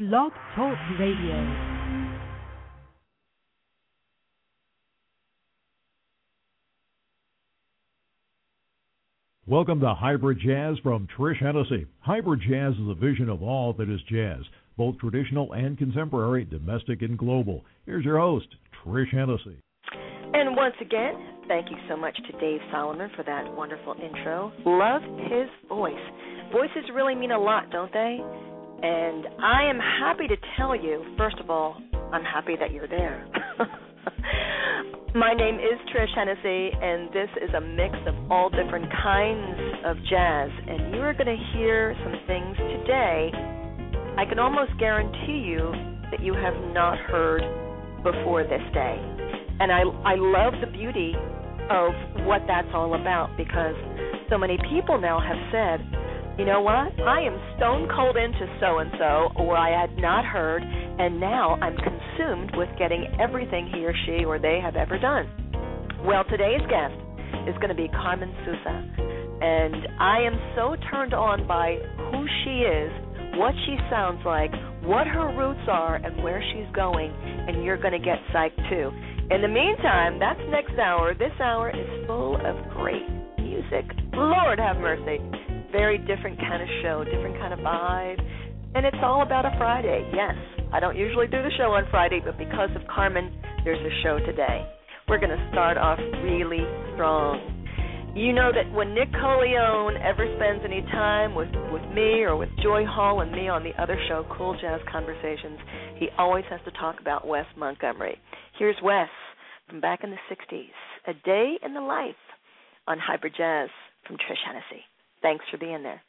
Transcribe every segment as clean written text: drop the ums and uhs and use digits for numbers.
Blog Talk Radio. Welcome to Hybrid Jazz from Trish Hennessy. Hybrid Jazz is a vision of all that is jazz, both traditional and contemporary, domestic and global. Here's your host, Trish Hennessy. And once again, thank you so much to Dave Solomon for that wonderful intro. Love his voice. Voices really mean a lot, don't they? And I am happy to tell you, first of all, I'm happy that you're there. My name is Trish Hennessy, and this is a mix of all different kinds of jazz. And you are going to hear some things today I can almost guarantee you that you have not heard before this day. And I love the beauty of what that's all about, because so many people now have said, you know what, I am stone cold into so-and-so, or I had not heard, and now I'm consumed with getting everything he or she or they have ever done. Well, today's guest is going to be Carmen Sousa, and I am so turned on by who she is, what she sounds like, what her roots are, and where she's going, and you're going to get psyched too. In the meantime, that's next hour. This hour is full of great music. Lord have mercy. Very different kind of show, different kind of vibe. And it's all about a Friday. Yes, I don't usually do the show on Friday, but because of Carmen, there's a show today. We're going to start off really strong. You know that when Nick Coleone ever spends any time with me or with Joy Hall and me on the other show, Cool Jazz Conversations, he always has to talk about Wes Montgomery. Here's Wes from back in the 60s, A Day in the Life on Hybrid Jazz from Trish Hennessy. Thanks for being there.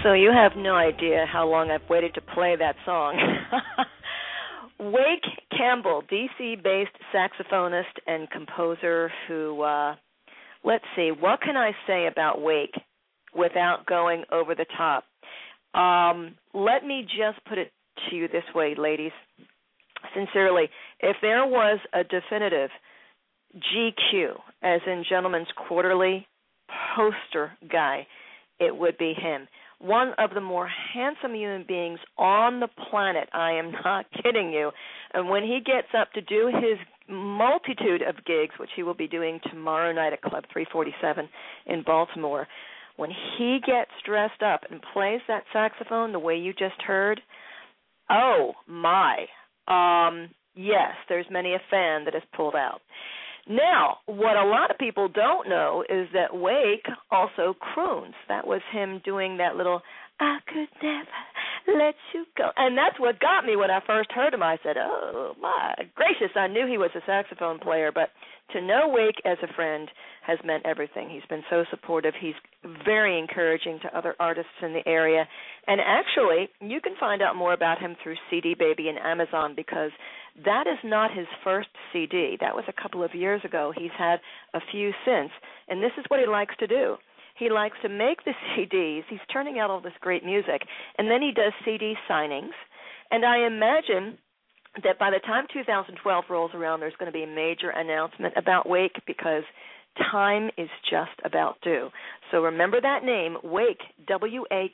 So you have no idea how long I've waited to play that song. Wake Campbell, D.C.-based saxophonist and composer who, let's see, what can I say about Wake without going over the top? Let me just put it to you this way, ladies. Sincerely, if there was a definitive GQ, as in Gentleman's Quarterly, poster guy, it would be him. One of the more handsome human beings on the planet. I am not kidding you. And when he gets up to do his multitude of gigs, which he will be doing tomorrow night at Club 347 in Baltimore, when he gets dressed up and plays that saxophone the way you just heard, oh, my. Yes, there's many a fan that has pulled out. Now, what a lot of people don't know is that Wake also croons. That was him doing that little, I could never let you go. And that's what got me when I first heard him. I said, oh, my gracious, I knew he was a saxophone player, but to know Wake as a friend has meant everything. He's been so supportive. He's very encouraging to other artists in the area. And actually, you can find out more about him through CD Baby and Amazon, because that is not his first CD. That was a couple of years ago. He's had a few since. And this is what he likes to do. He likes to make the CDs. He's turning out all this great music. And then he does CD signings. And I imagine that by the time 2012 rolls around, there's going to be a major announcement about Wake, because time is just about due. So remember that name, Wake, W-A-K-E,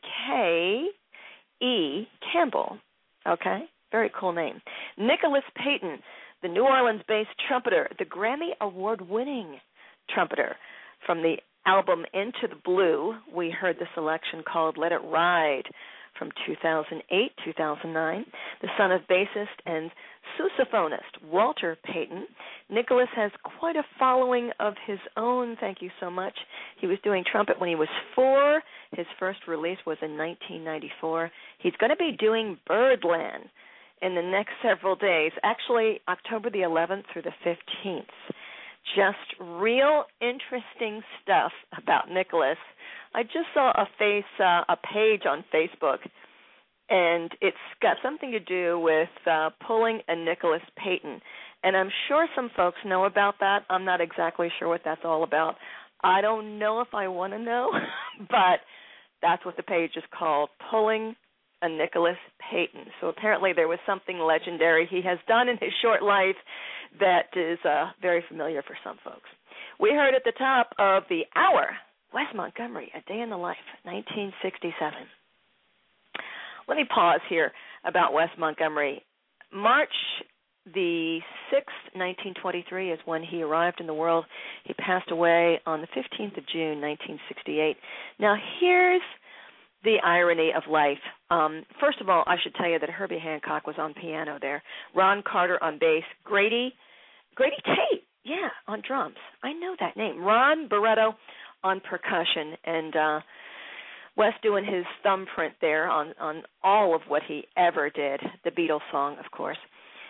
Campbell. Okay? Very cool name. Nicholas Payton, the New Orleans-based trumpeter, the Grammy Award-winning trumpeter. From the album Into the Blue, we heard the selection called Let It Ride from 2008-2009. The son of bassist and sousaphonist Walter Payton, Nicholas has quite a following of his own. Thank you so much. He was doing trumpet when he was 4. His first release was in 1994. He's going to be doing Birdland in the next several days, actually October the 11th through the 15th. Just real interesting stuff about Nicholas. I just saw a page on Facebook, and it's got something to do with pulling a Nicholas Payton. And I'm sure some folks know about that. I'm not exactly sure what that's all about. I don't know if I want to know, but that's what the page is called, Pulling a Nicholas Payton. So apparently there was something legendary he has done in his short life that is very familiar for some folks. We heard at the top of the hour, Wes Montgomery, A Day in the Life, 1967. Let me pause here about Wes Montgomery. March the 6th, 1923 is when he arrived in the world. He passed away on the 15th of June, 1968. Now, here's the irony of life. First of all, I should tell you that Herbie Hancock was on piano there, Ron Carter on bass, Grady Tate, yeah, on drums. I know that name. Ron Barretto on percussion, and Wes doing his thumbprint there on all of what he ever did, the Beatles song, of course.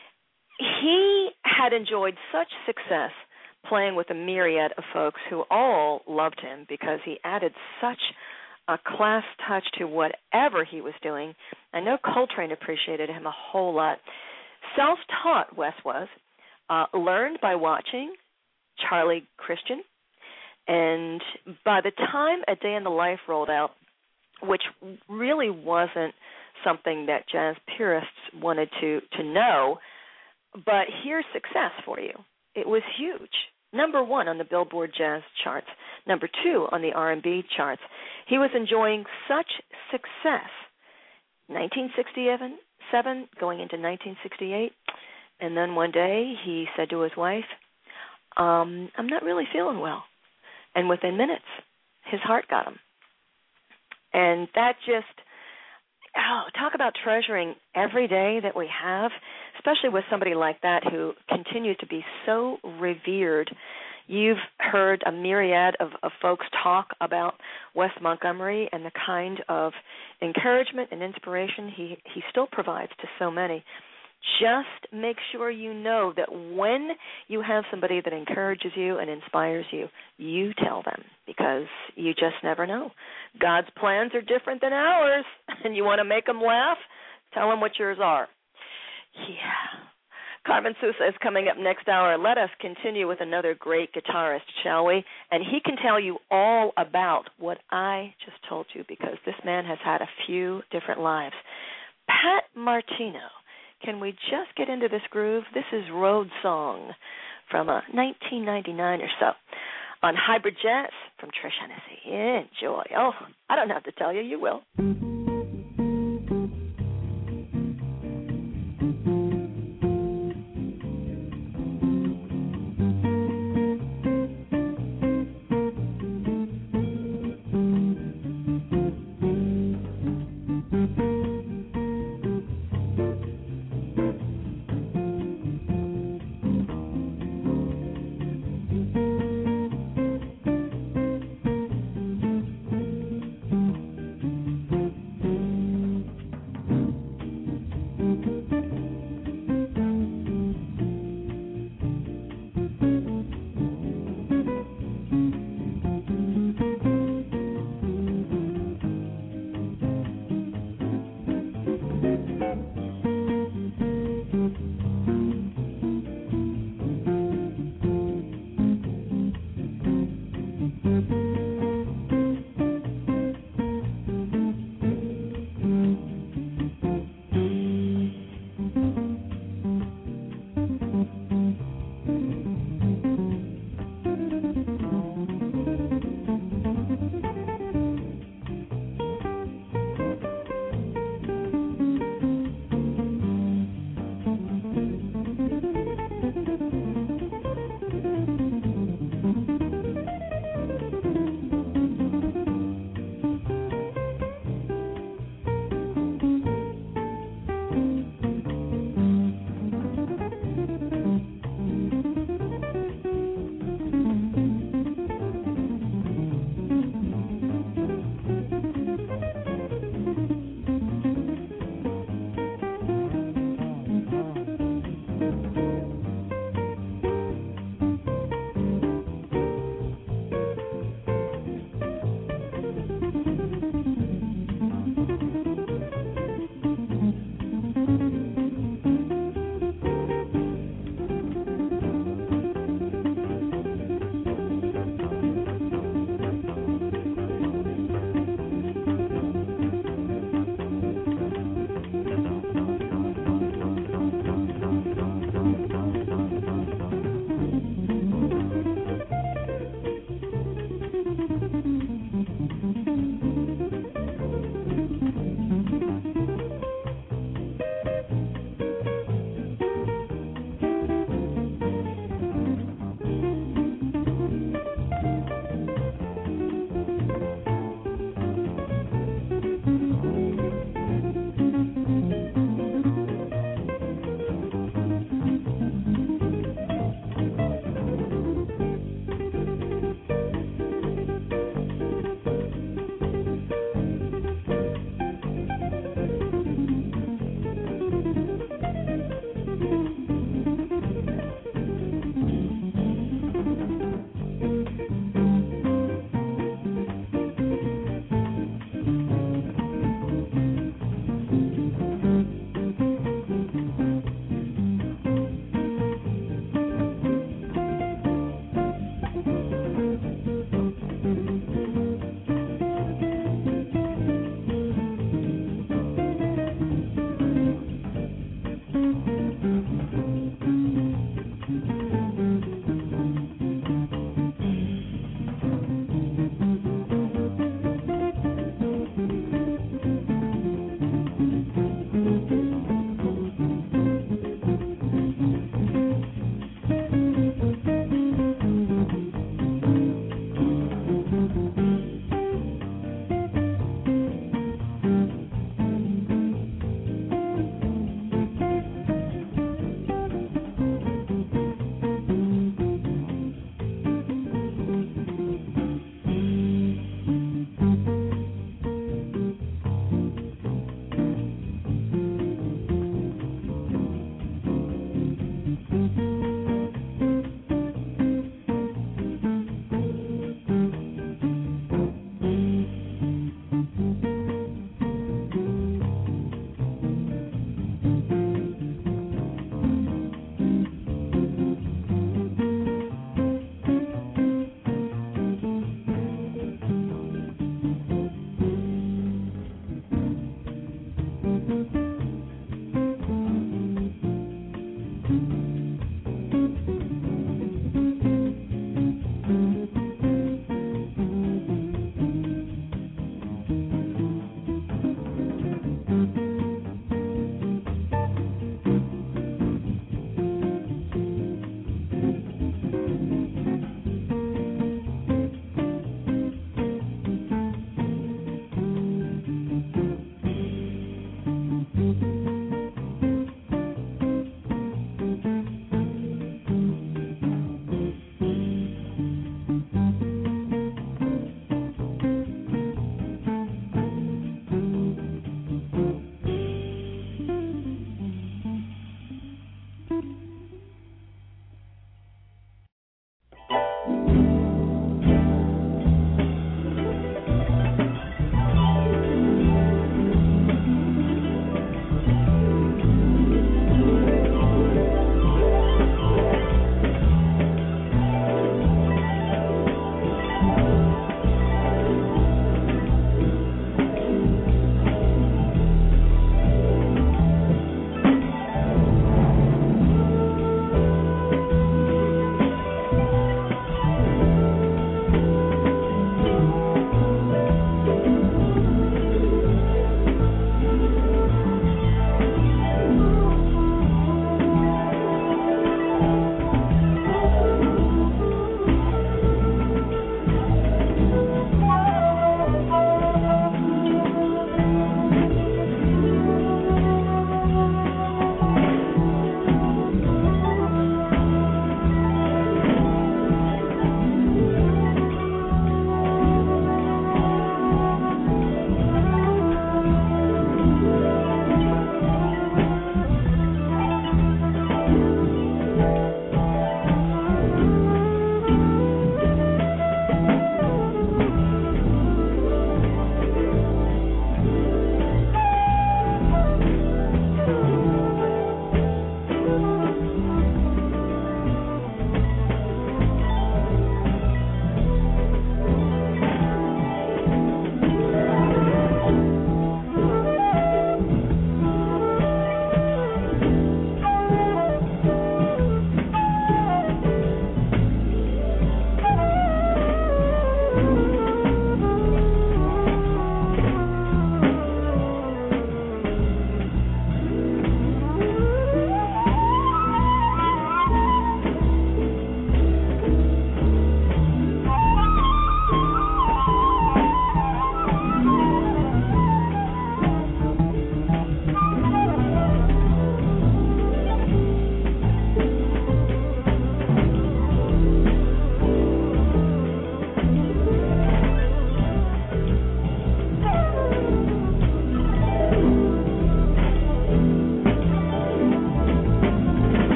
He had enjoyed such success playing with a myriad of folks who all loved him because he added such a class touch to whatever he was doing. I know Coltrane appreciated him a whole lot. Self-taught, Wes was, learned by watching Charlie Christian, and by the time A Day in the Life rolled out, which really wasn't something that jazz purists wanted to know, but here's success for you. It was huge. Number 1 on the Billboard Jazz charts. Number 2 on the R&B charts. He was enjoying such success. 1967, going into 1968, and then one day he said to his wife, I'm not really feeling well. And within minutes, his heart got him. And that just, talk about treasuring every day that we have, especially with somebody like that who continues to be so revered. You've heard a myriad of folks talk about Wes Montgomery and the kind of encouragement and inspiration he still provides to so many. Just make sure you know that when you have somebody that encourages you and inspires you, you tell them, because because you just never know. God's plans are different than ours, and you want to make them laugh? Tell them what yours are. Yeah. Carmen Sousa is coming up next hour. Let us continue with another great guitarist, shall we? And he can tell you all about what I just told you, because this man has had a few different lives. Pat Martino. Can we just get into this groove? This is Road Song from 1999 or so on Hybrid Jazz from Trish Hennessy. Enjoy. Oh, I don't have to tell you. You will.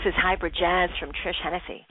is Hybrid Jazz from Trish Hennessy.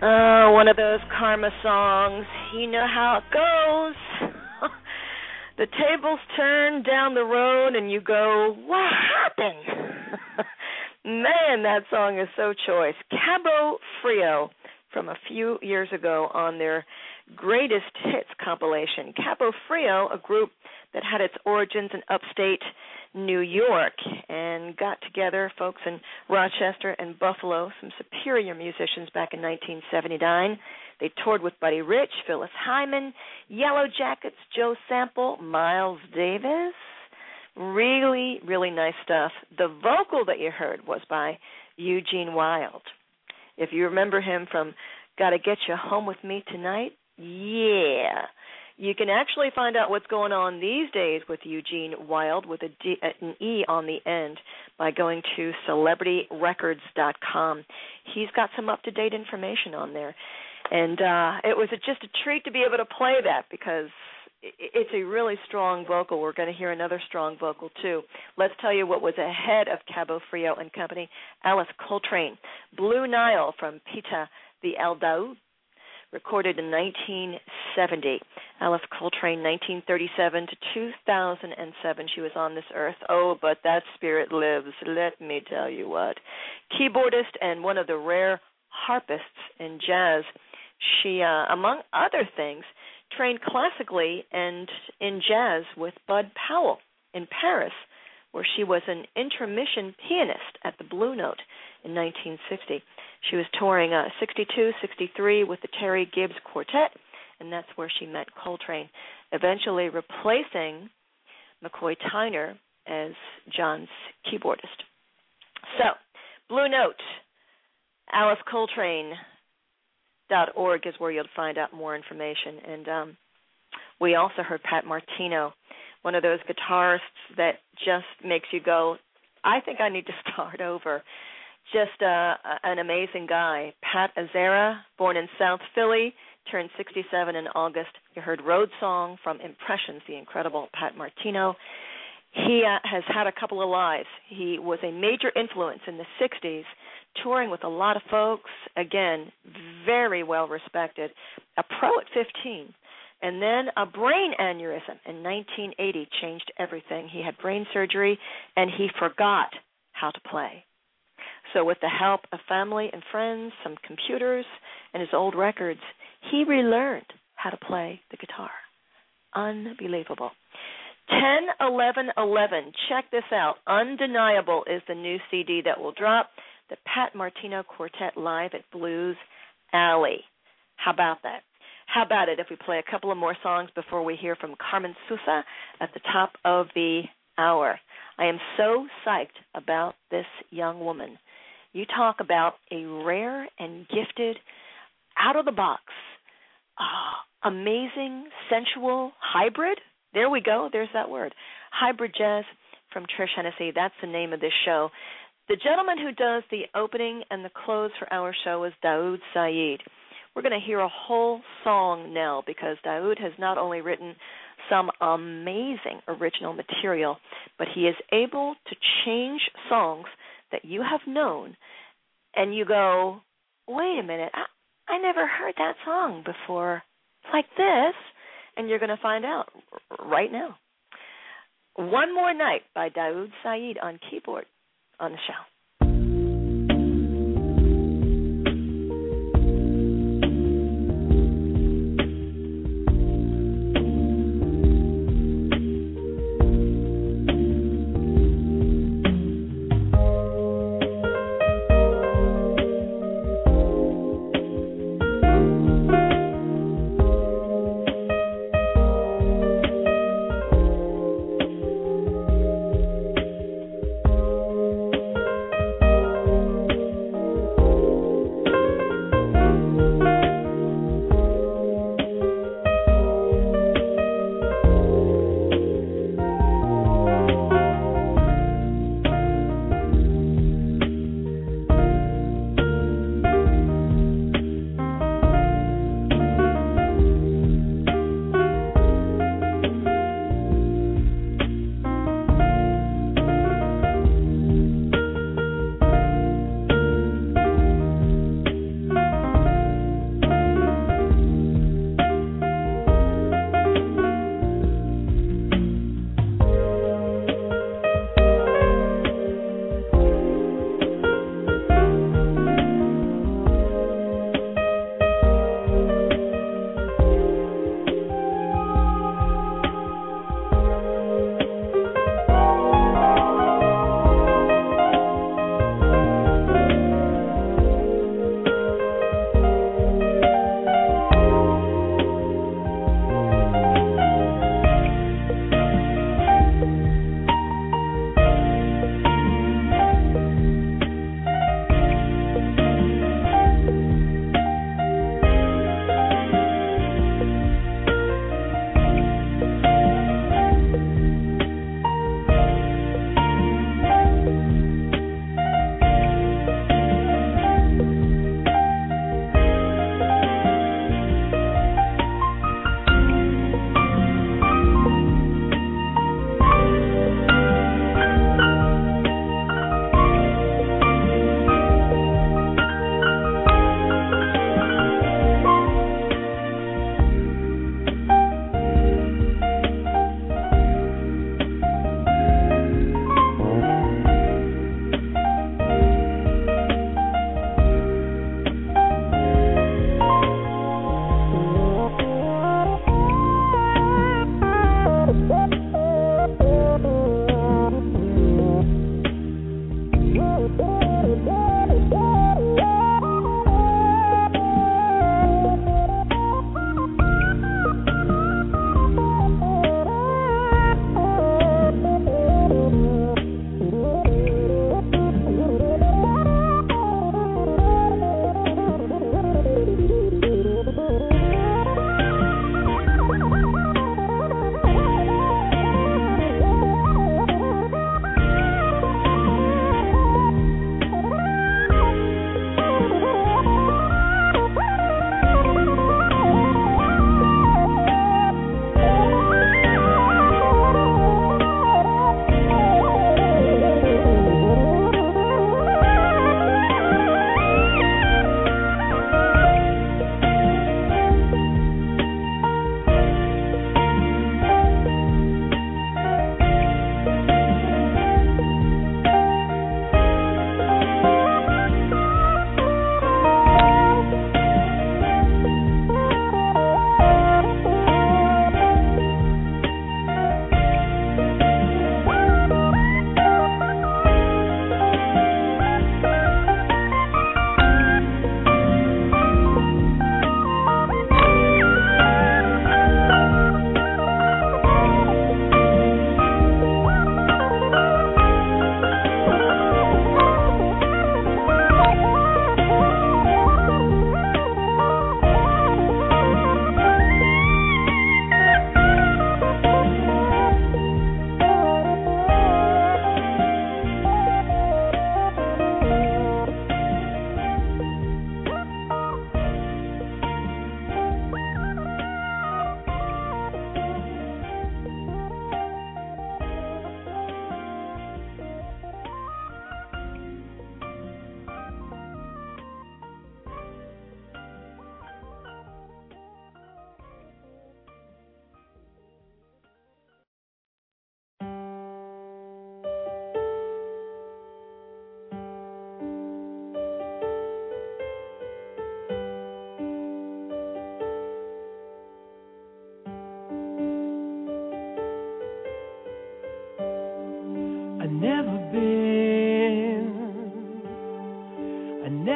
Oh, one of those karma songs. You know how it goes. The tables turn down the road and you go, what happened? Man, that song is so choice. Cabo Frio from a few years ago on their Greatest Hits compilation. Cabo Frio, a group that had its origins in upstate New York and got together folks in Rochester and Buffalo, some superior musicians back in 1979. They toured with Buddy Rich, Phyllis Hyman, Yellow Jackets, Joe Sample, Miles Davis. Really, really nice stuff. The vocal that you heard was by Eugene Wilde. If you remember him from Gotta Get You Home With Me Tonight, yeah. You can actually find out what's going on these days with Eugene Wilde with an E on the end by going to celebrityrecords.com. He's got some up-to-date information on there. And it was just a treat to be able to play that because it's a really strong vocal. We're going to hear another strong vocal, too. Let's tell you what was ahead of Cabo Frio and Company. Alice Coltrane, Blue Nile from Pita the El Daoud, recorded in 1970. Alice Coltrane, 1937 to 2007, she was on this earth. Oh, but that spirit lives, let me tell you what. Keyboardist and one of the rare harpists in jazz. She, among other things, trained classically and in jazz with Bud Powell in Paris, where she was an intermission pianist at the Blue Note in 1960. She was touring 62, 63 with the Terry Gibbs Quartet, and that's where she met Coltrane, eventually replacing McCoy Tyner as John's keyboardist. So, Blue Note, AliceColtrane.org is where you'll find out more information. And we also heard Pat Martino, one of those guitarists that just makes you go, I think I need to start over. Just an amazing guy. Pat Azera, born in South Philly, turned 67 in August. You heard Road Song from Impressions, the incredible Pat Martino. He has had a couple of lives. He was a major influence in the 60s, touring with a lot of folks. Again, very well respected. A pro at 15. And then a brain aneurysm in 1980 changed everything. He had brain surgery, and he forgot how to play. So with the help of family and friends, some computers, and his old records, he relearned how to play the guitar. Unbelievable. 10-11-11. Check this out. Undeniable is the new CD that will drop. The Pat Martino Quartet live at Blues Alley. How about that? How about it if we play a couple of more songs before we hear from Carmen Sousa at the top of the hour? I am so psyched about this young woman. You talk about a rare and gifted, out-of-the-box, amazing, sensual hybrid. There we go. There's that word. Hybrid jazz from Trish Hennessy. That's the name of this show. The gentleman who does the opening and the close for our show is Daoud Saeed. We're going to hear a whole song now because Daoud has not only written some amazing original material, but he is able to change songs that you have known, and you go, wait a minute, I never heard that song before like this, and you're going to find out right now. One More Night by Daoud Saeed on keyboard on the show.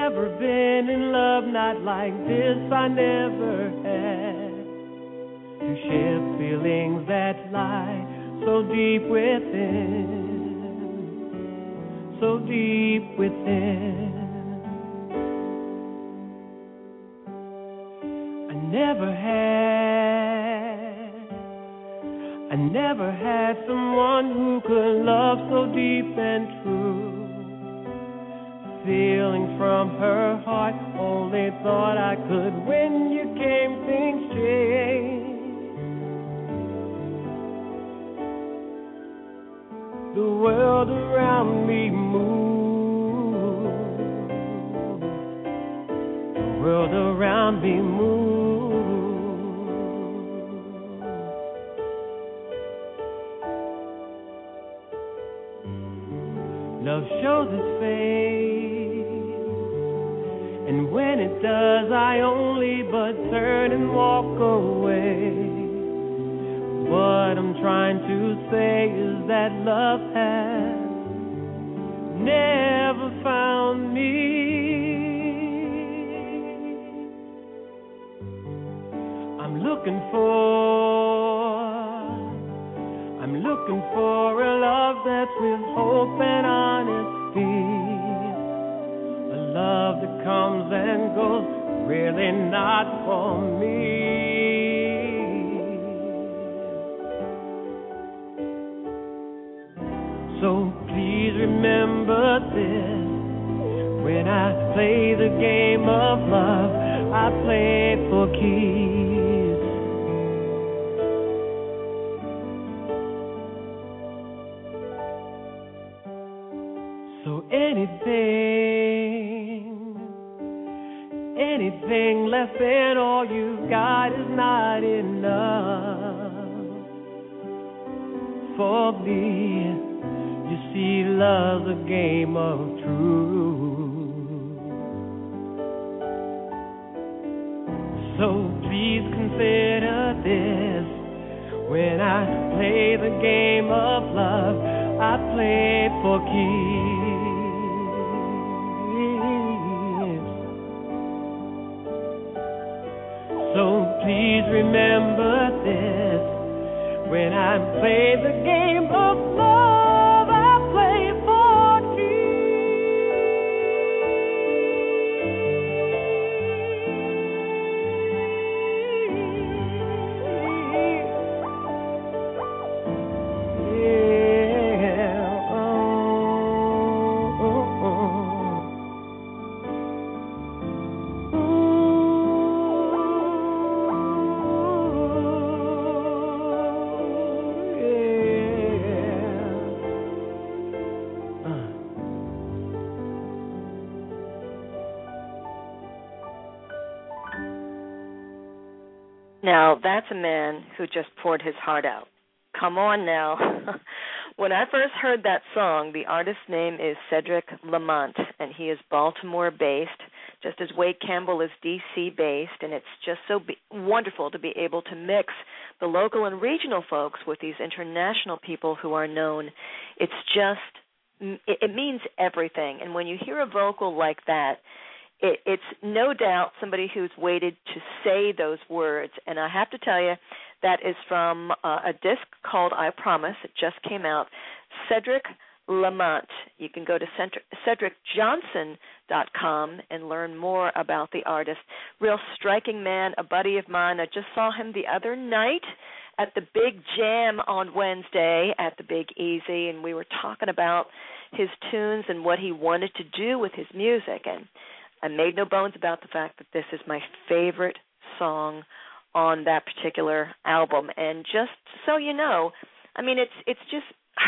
never been in love, not like this I never had. To share feelings that lie so deep within, so deep within. I never had someone who could love so deep and true. Feeling from her heart, only thought I could. When you came, things changed. The world around me moved. The world around me moved. Love shows its face, and when it does, I only but turn and walk away. What I'm trying to say is that love has never found me. I'm looking for a love that's with hope and honesty. A love that comes and goes, really not for me. So please remember this. When I play the game of love, I play it for keeps. So anything less than all you got is not enough for me. You see, love's a game of truth. So please consider this. When I play the game of love, I play it for keeps. So please remember this. When I play the game of love, I play it for Now, that's a man who just poured his heart out. Come on now. When I first heard that song, the artist's name is Cedric Lamont, and he is Baltimore-based, just as Wade Campbell is D.C.-based, and it's just so wonderful to be able to mix the local and regional folks with these international people who are known. It's just, it means everything, and when you hear a vocal like that, it's no doubt somebody who's waited to say those words. And I have to tell you, that is from a disc called I Promise. It just came out. Cedric Lamont. You can go to CedricJohnson.com and learn more about the artist. Real striking man, a buddy of mine. I just saw him the other night at the Big Jam on Wednesday at the Big Easy, and we were talking about his tunes and what he wanted to do with his music. And I made no bones about the fact that this is my favorite song on that particular album. And just so you know, I mean, it's just,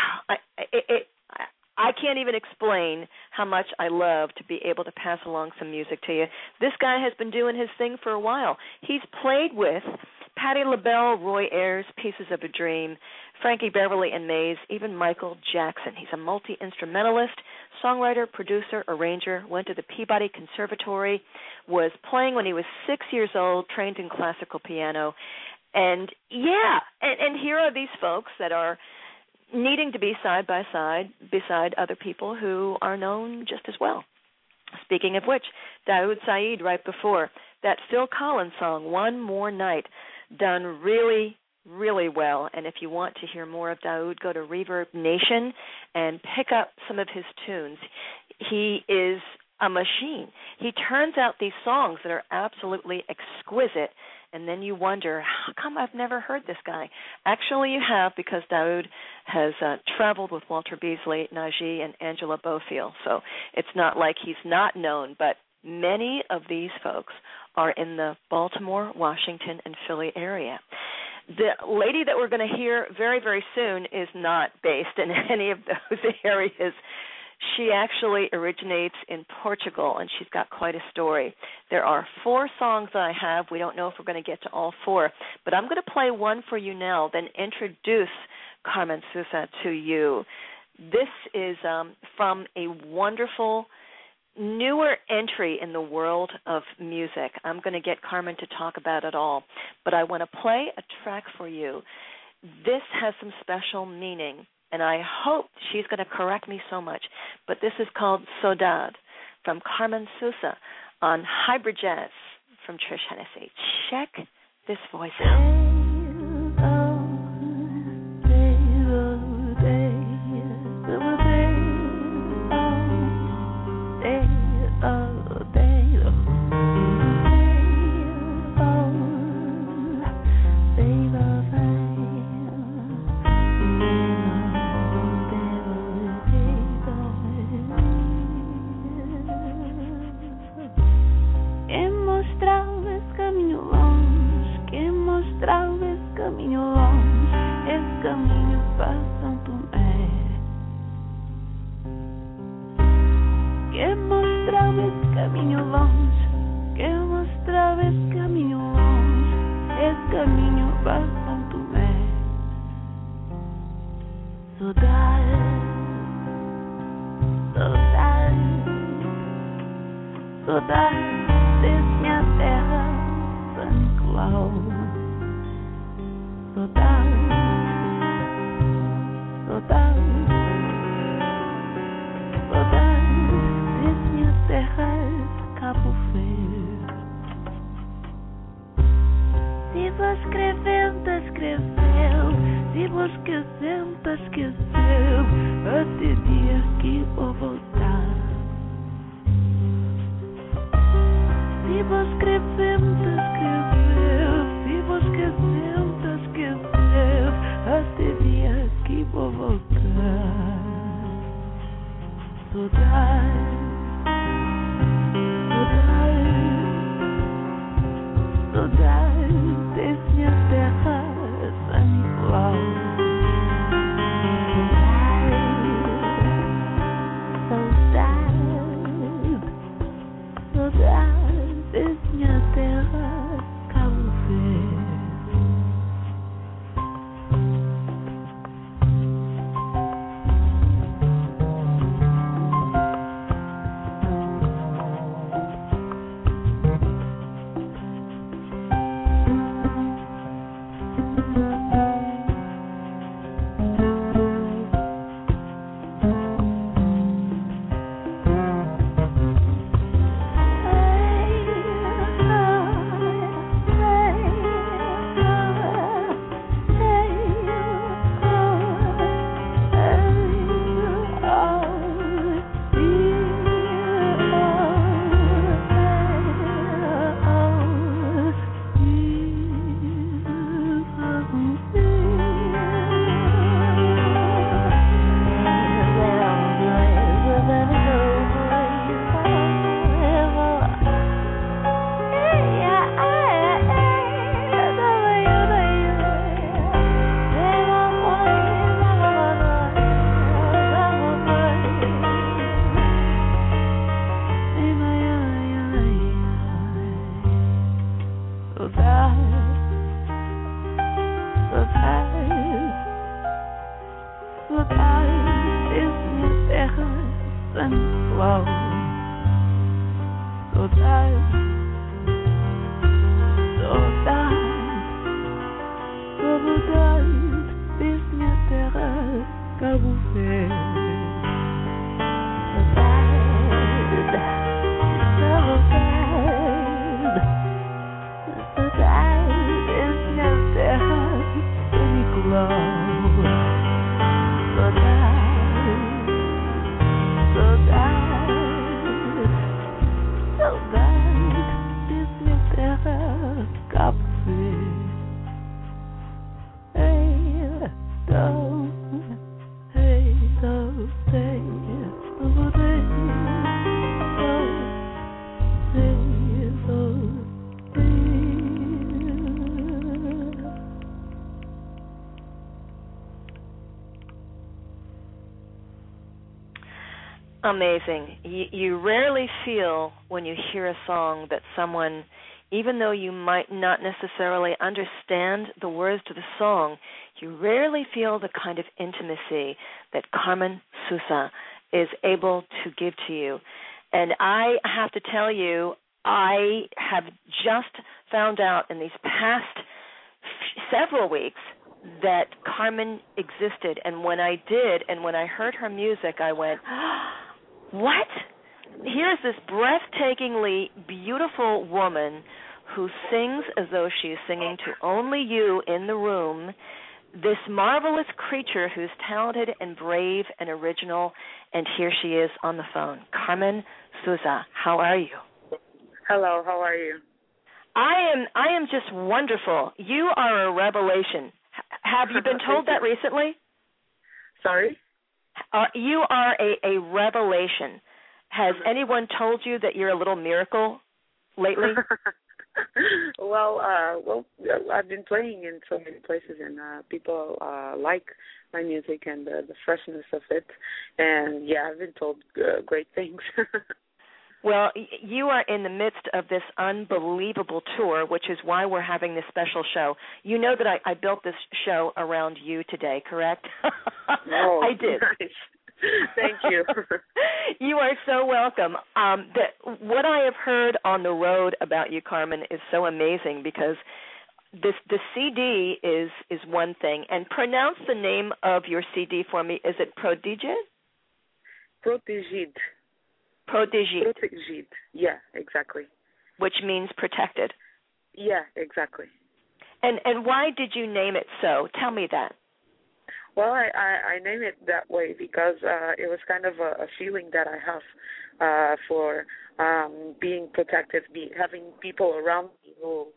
I can't even explain how much I love to be able to pass along some music to you. This guy has been doing his thing for a while. He's played with Patti LaBelle, Roy Ayers, Pieces of a Dream, Frankie Beverly and Mays, even Michael Jackson. He's a multi-instrumentalist, songwriter, producer, arranger, went to the Peabody Conservatory, was playing when he was 6 years old, trained in classical piano. And, yeah, and here are these folks that are needing to be side by side beside other people who are known just as well. speaking of which, Daoud Saeed right before. That Phil Collins song, One More Night, done really, really well. And if you want to hear more of Daoud, go to Reverb Nation and pick up some of his tunes. He is a machine. He turns out these songs that are absolutely exquisite, and then you wonder, how come I've never heard this guy? Actually, you have, because Daoud has traveled with Walter Beasley, Najee, and Angela Bofill. So it's not like he's not known, but many of these folks are in the Baltimore, Washington, and Philly area. The lady that we're going to hear very, very soon is not based in any of those areas. She actually originates in Portugal, and she's got quite a story. There are 4 songs that I have. We don't know if we're going to get to all 4, but I'm going to play one for you now, then introduce Carmen Sousa to you. This is from a wonderful newer entry in the world of music. I'm going to get Carmen to talk about it all, but I want to play a track for you. This has some special meaning, and I hope she's going to correct me so much, but this is called Saudade from Carmen Sousa on Hybrid Jazz from Trish Hennessy. Check this voice out. Amazing. You rarely feel when you hear a song that someone, even though you might not necessarily understand the words to the song, you rarely feel the kind of intimacy that Carmen Sousa is able to give to you. And I have to tell you, I have just found out in these past several weeks that Carmen existed. And when I did, and when I heard her music, I went, what? Here's this breathtakingly beautiful woman who sings as though she's singing to only you in the room, this marvelous creature who's talented and brave and original, and here she is on the phone. Carmen Sousa, how are you? Hello, how are you? I am just wonderful. You are a revelation. Have you been told that recently? Sorry? You are a revelation. Has anyone told you that you're a little miracle lately? Well, I've been playing in so many places, and people like my music and the freshness of it. And, yeah, I've been told great things. Well, you are in the midst of this unbelievable tour, which is why we're having this special show. You know that I built this show around you today, correct? Oh, I did. Nice. Thank you. You are so welcome. What I have heard on the road about you, Carmen, is so amazing because the CD is one thing. And pronounce the name of your CD for me. Is it Prodigé? Protégide. Protégide. Protégide. Yeah, exactly. Which means protected. Yeah, exactly. And why did you name it so? Tell me that. Well, I named it that way because it was kind of a feeling that I have for being protected, having people around me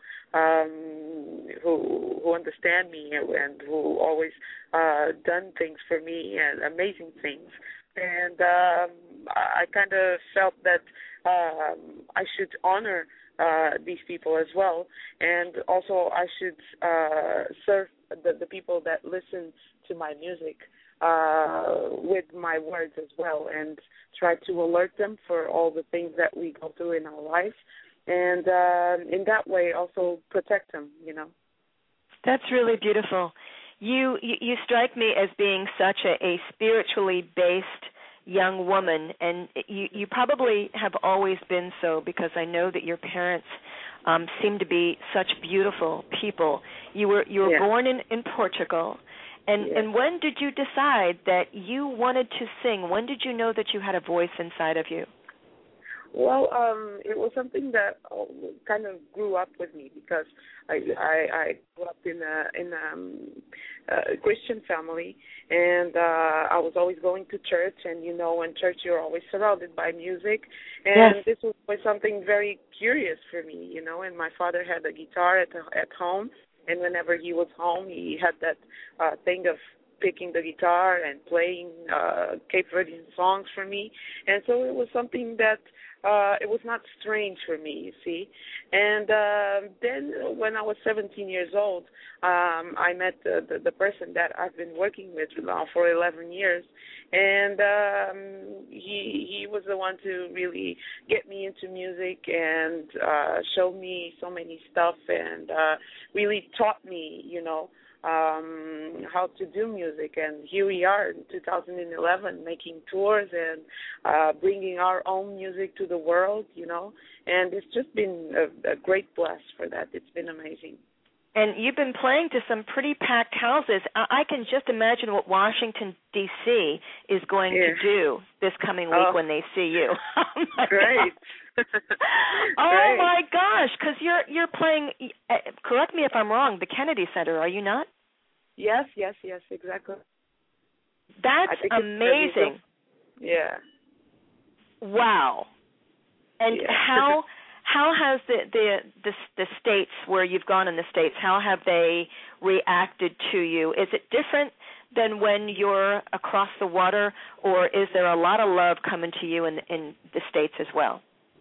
who understand me and who always done things for me and amazing things. And I kind of felt that I should honor these people as well, and also I should serve the people that listen to my music with my words as well, and try to alert them for all the things that we go through in our life, and in that way also protect them, you know. That's really beautiful. You strike me as being such a spiritually based young woman, and you probably have always been so, because I know that your parents seem to be such beautiful people. You were Yeah. born in Portugal, and Yes. and when did you decide that you wanted to sing? When did you know that you had a voice inside of you? Well, it was something that kind of grew up with me because I grew up in a Christian family, and I was always going to church. And you know, in church you're always surrounded by music, and Yes. this was something very curious for me, you know. And my father had a guitar at home, and whenever he was home, he had that thing of picking the guitar and playing Cape Verdean songs for me, and so it was something that it was not strange for me, you see. And then when I was 17 years old, I met the person that I've been working with now for 11 years, and he was the one to really get me into music and show me so many stuff, and really taught me, you know, how to do music. And here we are in 2011 making tours and bringing our own music to the world, you know, and it's just been a great bless for that. It's been amazing. And you've been playing to some pretty packed houses. I can just imagine what Washington, D.C. is going to do this coming week when they see you. Great. Oh, my gosh, because you're playing, correct me if I'm wrong, the Kennedy Center, are you not? Yes, exactly. That's amazing. Yeah. Wow. And yeah. How has the states where you've gone in the States, how have they reacted to you? Is it different than when you're across the water, or is there a lot of love coming to you in the States as well?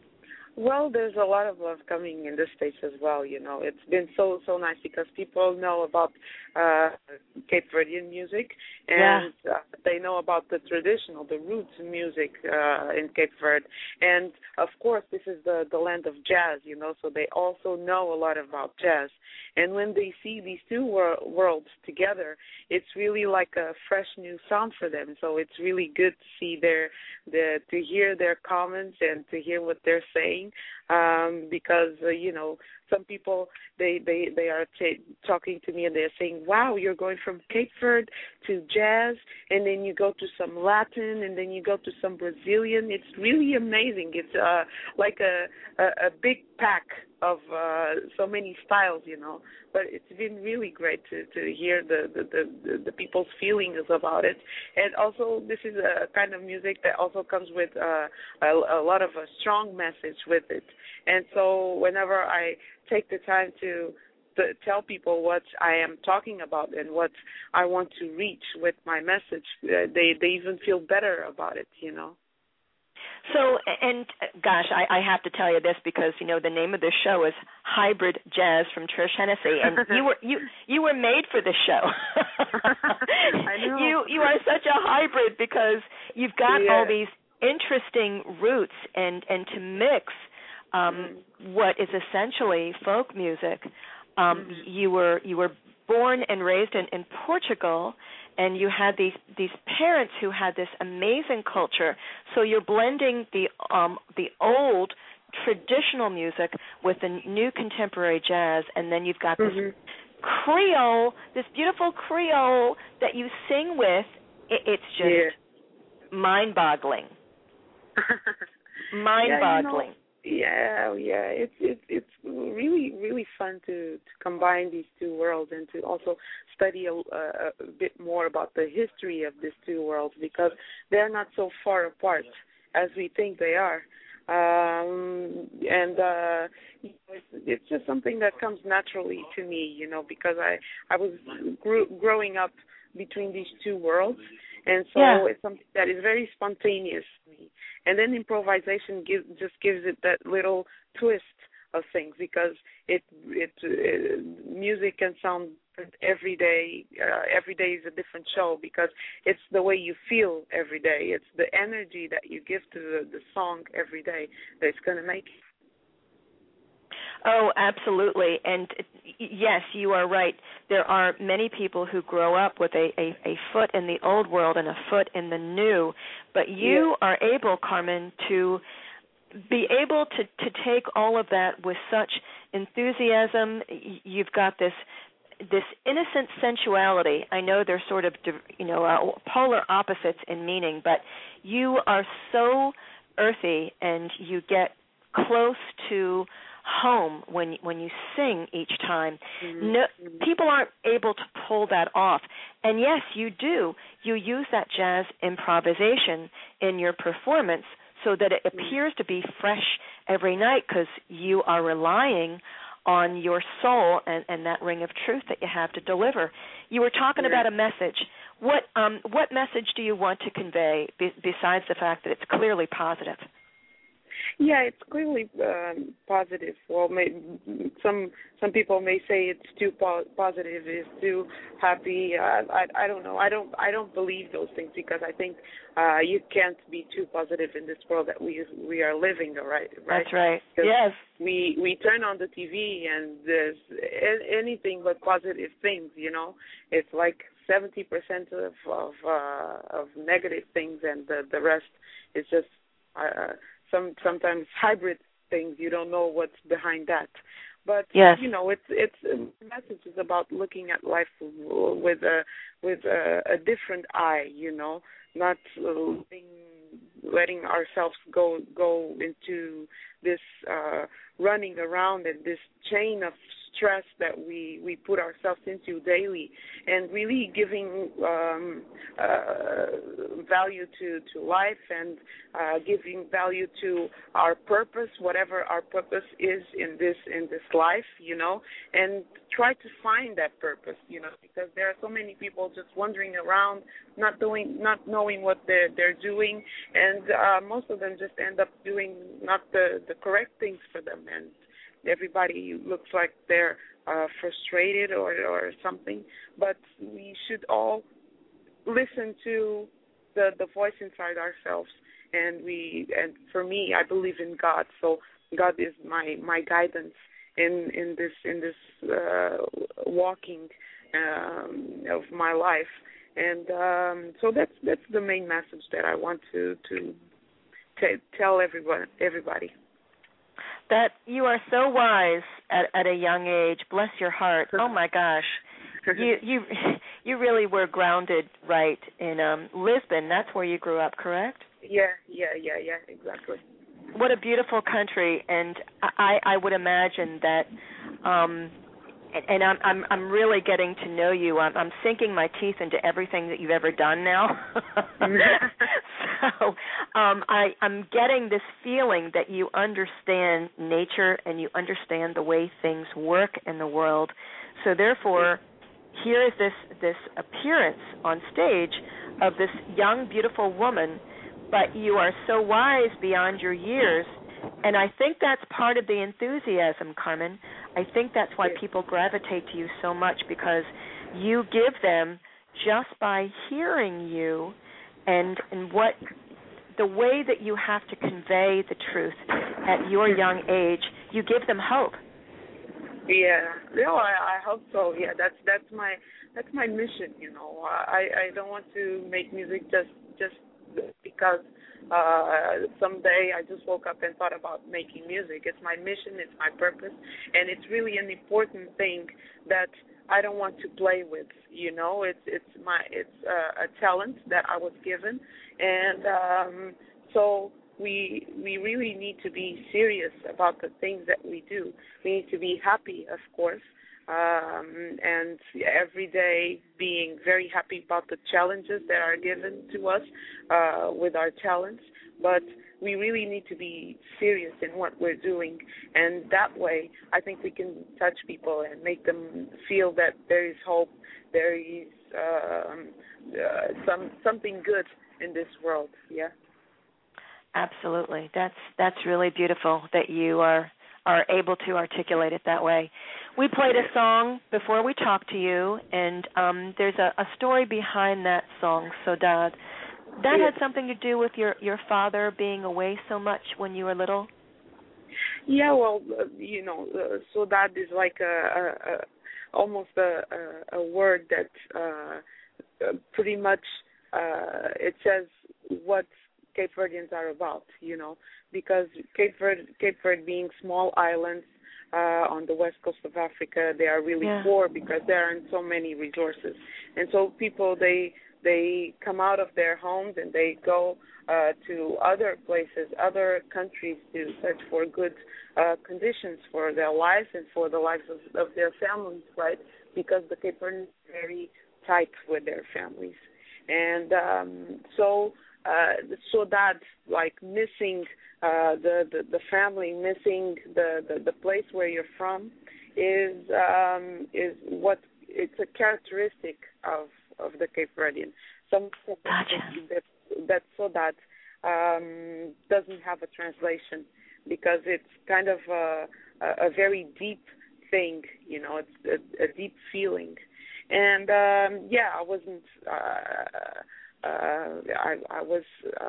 Well, there's a lot of love coming in the States as well. It's been so nice because people know about Cape Verdean music, and they know about the traditional, the roots music in Cape Verde, and of course this is the land of jazz. So they also know a lot about jazz, and when they see these two worlds together, it's really like a fresh new sound for them. So it's really good to see to hear their comments and to hear what they're saying, because some people they are talking to me and they're saying, wow, you're going from Cape Verde to jazz, and then you go to some Latin, and then you go to some Brazilian. It's really amazing. It's like a big pack of so many styles, but it's been really great to hear the people's feelings about it. And also this is a kind of music that also comes with a lot of a strong message with it. And so whenever I take the time to tell people what I am talking about and what I want to reach with my message, they even feel better about it, So, and gosh, I have to tell you this because the name of this show is Hybrid Jazz from Trish Hennessy, and you were made for this show. I know. You are such a hybrid because you've got all these interesting roots, and to mix what is essentially folk music. You were born and raised in Portugal, and you had these parents who had this amazing culture. So you're blending the old traditional music with the new contemporary jazz, and then you've got this Creole, this beautiful Creole that you sing with. It's just mind-boggling. Mind-boggling. It's really, really fun to combine these two worlds and to also study a bit more about the history of these two worlds, because they're not so far apart as we think they are. It's just something that comes naturally to me, because I was growing up between these two worlds, and so it's something that is very spontaneous to me. And then improvisation just gives it that little twist of things, because music can sound different every day. Every day is a different show because it's the way you feel every day. It's the energy that you give to the song every day that's going to make it. Oh, absolutely. And yes, you are right. There are many people who grow up with a foot in the old world and a foot in the new, but you are able, Carmen, to be able to take all of that with such enthusiasm. You've got this innocent sensuality. I know they're sort of polar opposites in meaning, but you are so earthy and you get close to home when you sing each time. No, people aren't able to pull that off. And yes, you do. You use that jazz improvisation in your performance so that it appears to be fresh every night, because you are relying on your soul and that ring of truth that you have to deliver. You were talking about a message. What message do you want to convey besides the fact that it's clearly positive? Yeah, it's clearly positive. Well, some people may say it's too positive, it's too happy. I don't know. I don't believe those things, because I think you can't be too positive in this world that we are living. Right? That's right. Yes. We turn on the TV and there's anything but positive things. It's like 70% of negative things, and the rest is just. Sometimes hybrid things. You don't know what's behind that, but it's the message is about looking at life with a different eye. Not letting ourselves go into this running around in this chain of stress that we put ourselves into daily, and really giving value to life, and giving value to our purpose, whatever our purpose is in this life, and try to find that purpose, because there are so many people just wandering around, not knowing what they're doing, and most of them just end up doing not the correct things for them, and everybody looks like they're frustrated or something. But we should all listen to the voice inside ourselves, and for me, I believe in God, so God is my guidance in this walking of my life, and so that's the main message that I want to tell everybody. That you are so wise at a young age. Bless your heart. Oh my gosh, you really were grounded right in Lisbon. That's where you grew up, correct? Yeah, exactly. What a beautiful country, and I would imagine that. And I'm really getting to know you. I'm sinking my teeth into everything that you've ever done now. So I'm getting this feeling that you understand nature and you understand the way things work in the world. So therefore, here is this appearance on stage of this young, beautiful woman, but you are so wise beyond your years. And I think that's part of the enthusiasm, Carmen. I think that's why people gravitate to you so much, because you give them, just by hearing you and what the way that you have to convey the truth at your young age, you give them hope. Yeah, no, I hope so. Yeah, that's my mission. I don't want to make music just because someday I just woke up and thought about making music. It's my mission, it's my purpose, and it's really an important thing that I don't want to play with. It's a talent that I was given, and so we really need to be serious about the things that we do. We need to be happy, of course, and every day being very happy about the challenges that are given to us with our talents, but we really need to be serious in what we're doing, and that way I think we can touch people and make them feel that there is hope, there is something good in this world. Yeah. Absolutely. That's really beautiful that you are able to articulate it that way. We played a song before we talked to you, and there's a story behind that song, Saudade. That had something to do with your father being away so much when you were little? Yeah, well, Saudade is like almost a word that pretty much it says what Cape Verdeans are about, because Cape Verde being small islands on the west coast of Africa, they are really poor because there aren't so many resources. And so people, they come out of their homes and they go to other places, other countries to search for good conditions for their lives and for the lives of their families, right? Because the Cape Verdeans are very tight with their families. And so that, like, missing the family, missing the place where you're from, is what it's a characteristic of the Cape Verdean. Something that Saudade doesn't have a translation, because it's kind of a very deep thing, it's a deep feeling. And I wasn't. I was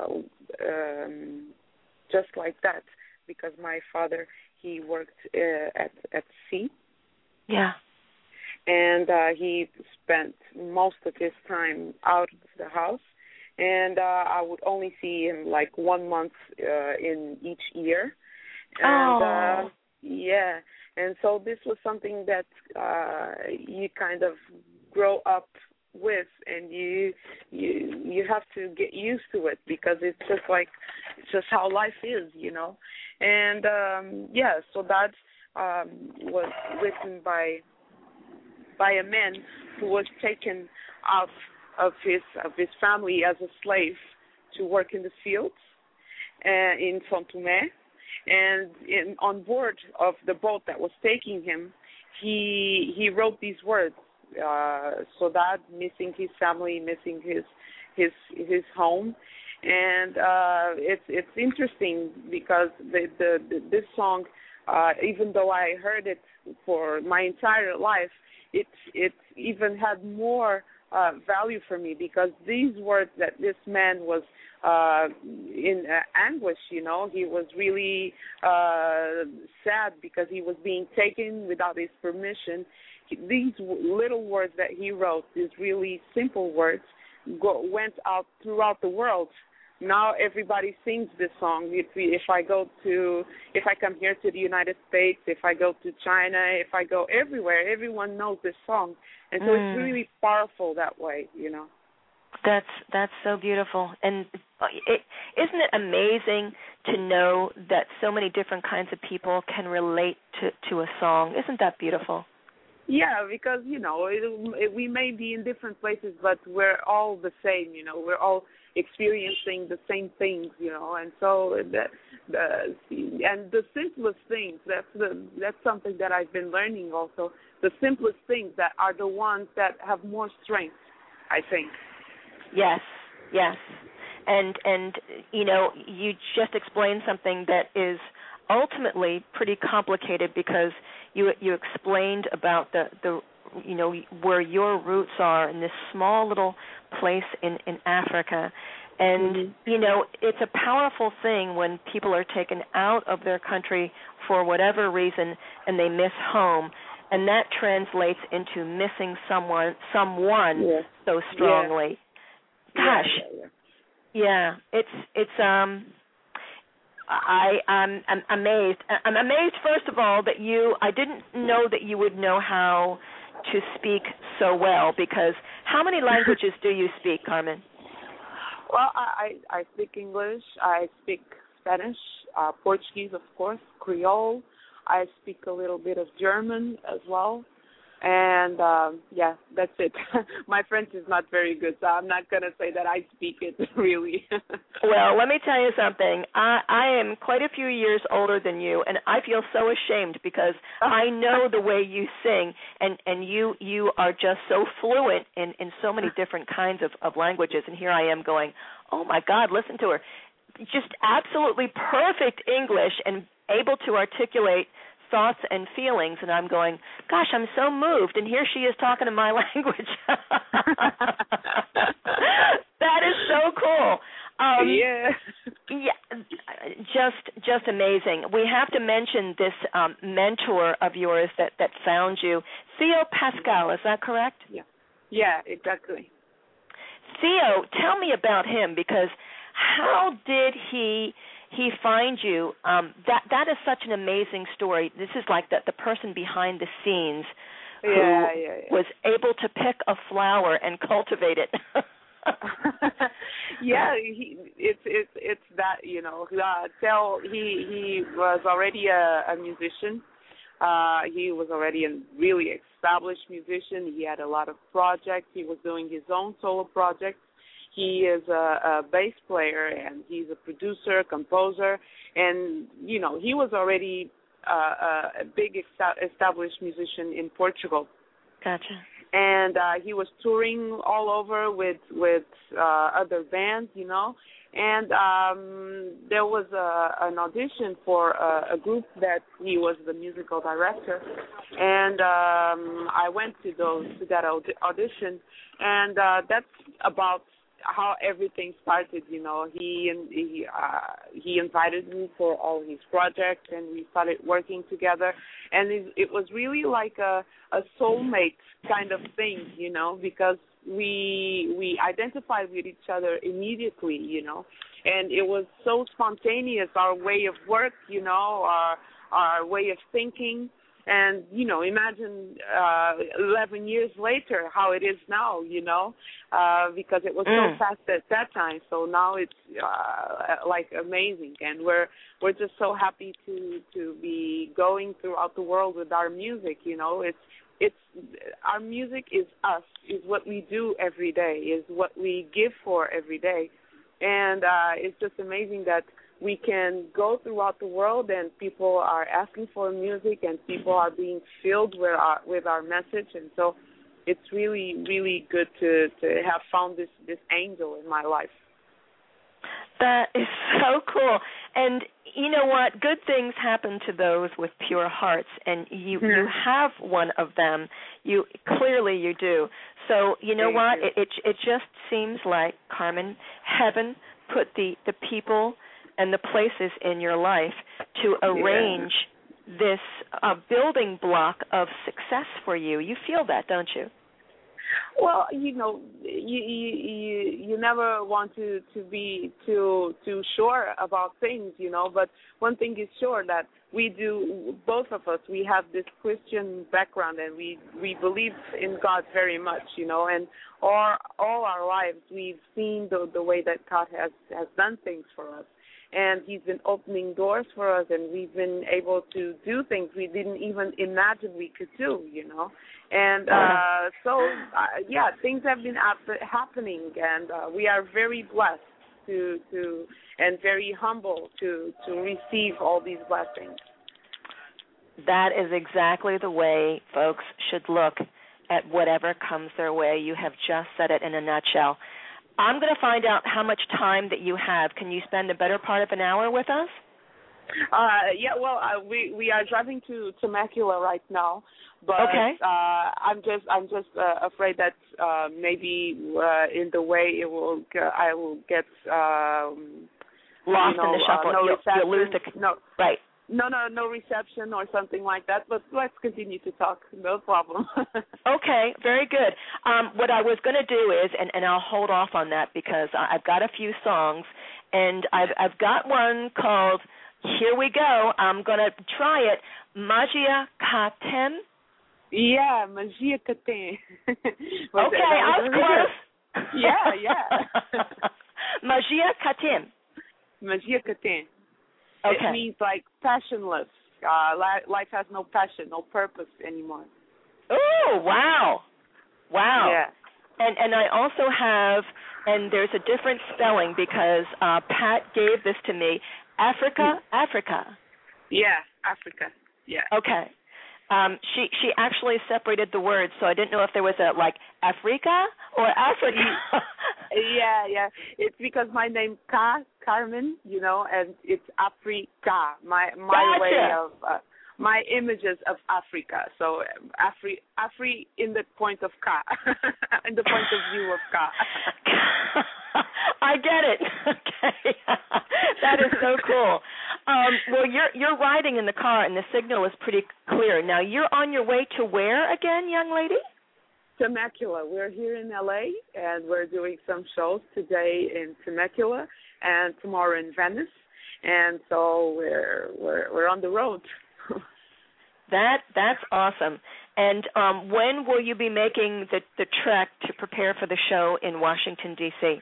just like that, because my father, he worked at sea. Yeah. And he spent most of his time out of the house, and I would only see him like 1 month in each year. And and so this was something that you kind of grow up with, and you have to get used to it, because it's just how life is, And so that was written by a man who was taken out of his family as a slave to work in the fields in São Tomé, and on board of the boat that was taking him, he wrote these words. Saudade, missing his family, missing his home, and it's interesting because this song, even though I heard it for my entire life, it even had more value for me because these words that this man was in anguish, he was really sad because he was being taken without his permission. These little words that he wrote, these really simple words, went out throughout the world. Now everybody sings this song. If I come here to the United States, if I go to China, if I go everywhere, everyone knows this song, and so it's really powerful that way, That's so beautiful, and isn't it amazing to know that so many different kinds of people can relate to a song? Isn't that beautiful? Yeah, because we may be in different places, but we're all the same. We're all experiencing the same things. And so the simplest things. That's something that I've been learning also. The simplest things that are the ones that have more strength, I think. Yes. And you just explained something that is ultimately pretty complicated because you explained about the where your roots are in this small little place in Africa. And, it's a powerful thing when people are taken out of their country for whatever reason and they miss home. And that translates into missing someone so strongly. Yeah. Gosh. Yeah. It's I'm amazed. I'm amazed, first of all, that I didn't know that you would know how to speak so well, because how many languages do you speak, Carmen? Well, I speak English, I speak Spanish, Portuguese, of course, Creole. I speak a little bit of German as well. And, that's it. My French is not very good, so I'm not going to say that I speak it, really. Well, let me tell you something. I am quite a few years older than you, and I feel so ashamed because I know the way you sing, and you are just so fluent in so many different kinds of languages. And here I am going, oh, my God, listen to her. Just absolutely perfect English and able to articulate thoughts and feelings, and I'm going, gosh, I'm so moved, and here she is talking in my language. That is so cool. Yeah, just amazing. We have to mention this mentor of yours that found you, Theo Pascal. Is that correct? Yeah, exactly. Theo, tell me about him, because how did he find you? That is such an amazing story. This is like the person behind the scenes who was able to pick a flower and cultivate it. It's that, Theo, he was already a musician. He was already a really established musician. He had a lot of projects. He was doing his own solo projects. He is a bass player, and he's a producer, composer, and, he was already a big established musician in Portugal. Gotcha. And he was touring all over with other bands, and there was an audition for a group that he was the musical director, and I went to that audition, and that's about how everything started. He invited me for all his projects, and we started working together, and it was really like a soulmate kind of thing, because we identified with each other immediately, and it was so spontaneous, our way of work, our way of thinking, And, imagine 11 years later how it is now, because it was so fast at that time. So now it's amazing. And we're just so happy to be going throughout the world with our music, It's our music is us, is what we do every day, is what we give for every day. And it's just amazing that we can go throughout the world and people are asking for music and people are being filled with our message. And so it's really, really good to have found this angel in my life. That is so cool. And you know what? Good things happen to those with pure hearts, and you have one of them. You do. So you know what? It just seems like, Carmen, heaven put the people and the places in your life to arrange this building block of success for you. You feel that, don't you? Well, you never want to be too sure about things, but one thing is sure, that we do, both of us, we have this Christian background and we believe in God very much, and all our lives we've seen the way that God has done things for us. And he's been opening doors for us, and we've been able to do things we didn't even imagine we could do, And things have been happening, and we are very blessed to and very humble to receive all these blessings. That is exactly the way folks should look at whatever comes their way. You have just said it in a nutshell. I'm going to find out how much time that you have. Can you spend a better part of an hour with us? We are driving to Temecula right now, but okay. I'm just afraid that maybe in the way I will get lost in the shuffle. You'll lose right. No reception or something like that, but let's continue to talk. No problem. Okay, very good. What I was going to do is, and I'll hold off on that because I've got a few songs, and I've got one called Here We Go. I'm going to try it. Magia Katem. Yeah, Magia Katem. Okay, I was close. Yeah. Magia Katem. Magia Katem. Okay. It means like passionless. Life has no passion, no purpose anymore. Oh, wow. Yeah. And I also have, and there's a different spelling because Pat gave this to me, Africa. Yeah, Africa. Yeah. Okay. She actually separated the words, so I didn't know if there was a Africa or Africa. Yeah. It's because my name Carmen, and it's Africa. My gotcha. way of my images of Africa. So Afri in the point of Ka, in the point of view of Ka. I get it. Okay, that is so cool. Well, you're riding in the car, and the signal is pretty clear. Now, you're on your way to where again, young lady? Temecula. We're here in LA, and we're doing some shows today in Temecula and tomorrow in Venice, and so we're on the road. That's awesome. And when will you be making the trek to prepare for the show in Washington, D.C.?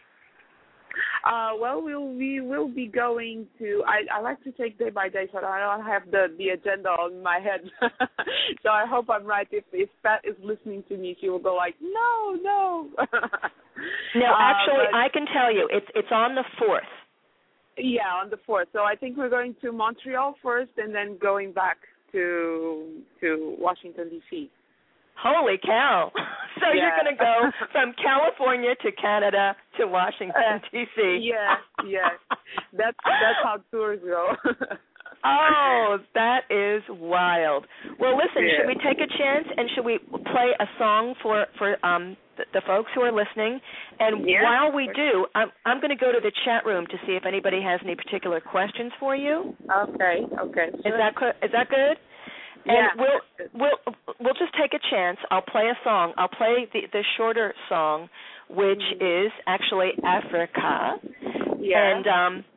We will be going to. I like to take day by day, so I don't have the agenda on my head. So I hope I'm right. If Pat is listening to me, she will go like, no. No, actually, I can tell you, it's on the 4th. Yeah, on the 4th. So I think we're going to Montreal first, and then going back to Washington, D.C. Holy cow. So yeah. You're going to go from California to Canada to Washington, D.C. Yeah. That's how tours go. Oh, that is wild. Well, listen, should we take a chance and should we play a song for the folks who are listening? And while we do, I'm going to go to the chat room to see if anybody has any particular questions for you. Okay. Sure. Is that good? And we'll just take a chance. I'll play a song. I'll play the shorter song, which is actually Africa. Yeah. And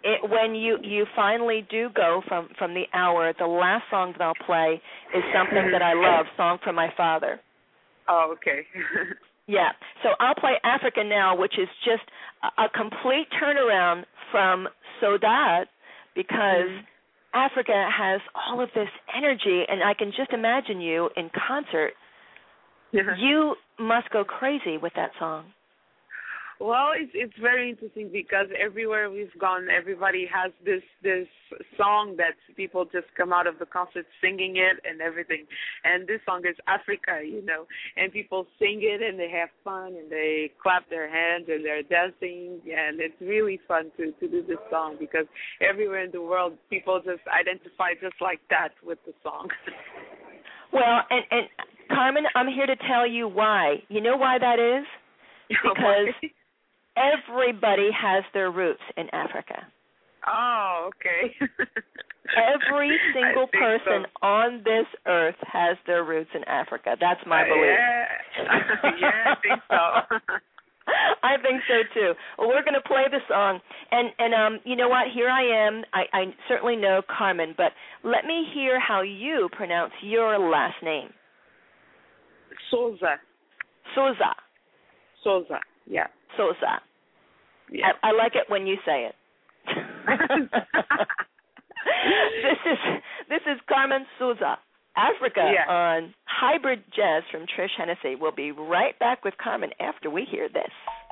when you finally do go from the hour, the last song that I'll play is something that I love, Song for My Father. Oh, okay. Yeah. So I'll play Africa Now, which is just a complete turnaround from Saudade, because Africa has all of this energy, and I can just imagine you in concert. You must go crazy with that song. Well, it's very interesting because everywhere we've gone, everybody has this song that people just come out of the concert singing it and everything. And this song is Africa, and people sing it and they have fun and they clap their hands and they're dancing, and it's really fun to do this song because everywhere in the world people just identify just like that with the song. Well, and Carmen, I'm here to tell you why. You know why that is? Because everybody has their roots in Africa. Oh, okay. Every single person on this earth has their roots in Africa. That's my belief. Yeah, I think so. I think so too. Well, we're going to play the song, and you know what? Here I am. I certainly know Carmen, but let me hear how you pronounce your last name. Souza. Souza. Souza. Yeah. Souza. Yeah. I like it when you say it. This is Carmen Souza, Africa, on Hybrid Jazz from Trish Hennessy. We'll be right back with Carmen after we hear this.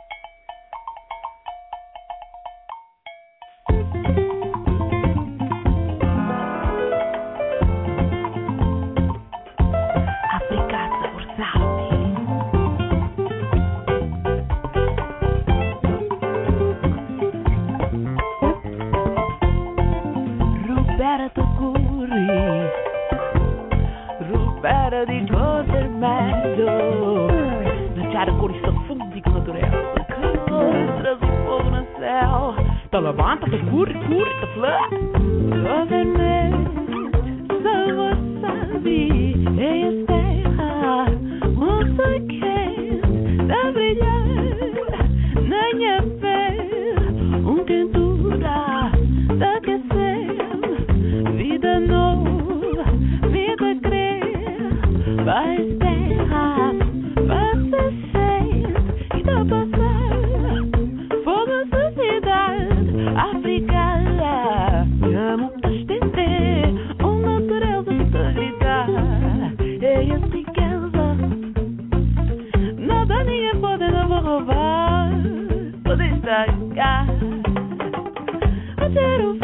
Rubera di cose meglio, lasciare cori profundi con natureza, calore traz fogo no céu, então levanta-te, curre, te flá, government, só você sabe, é terra, você quer, dá brilhar, nem ver, quentura, dá aquecer, vida nova, vida crer, vai terra, vai ser e dá passar, fogo sociedade, africana, me amo pra estender, natureza que te gritar, é essa riqueza, nada ninguém pode não roubar, pode estragar, a ter o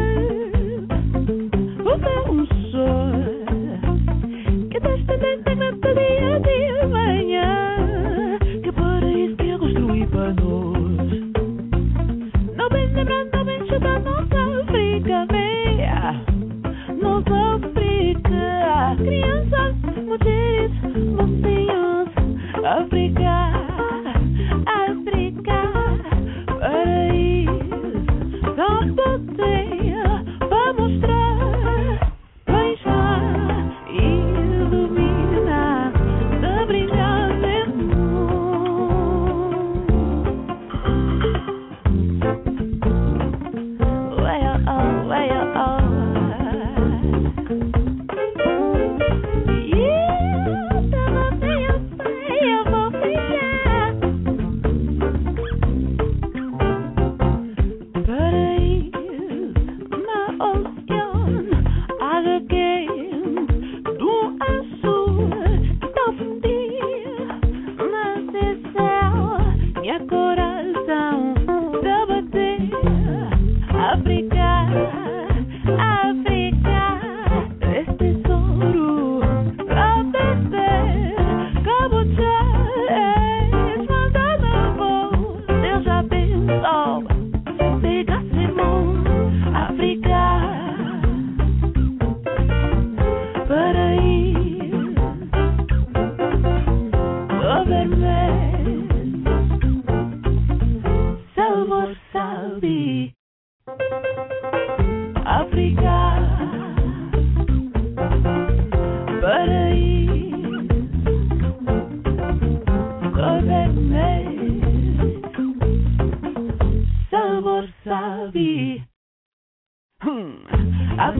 de manhã, que paraíso que eu construí para nós. Não vem lembrando, não vem chutar nossa África, venha, nossa África. Crianças, mulheres, mocinhos, África, África, paraíso, tão potente para mostrar, beijar e iluminar.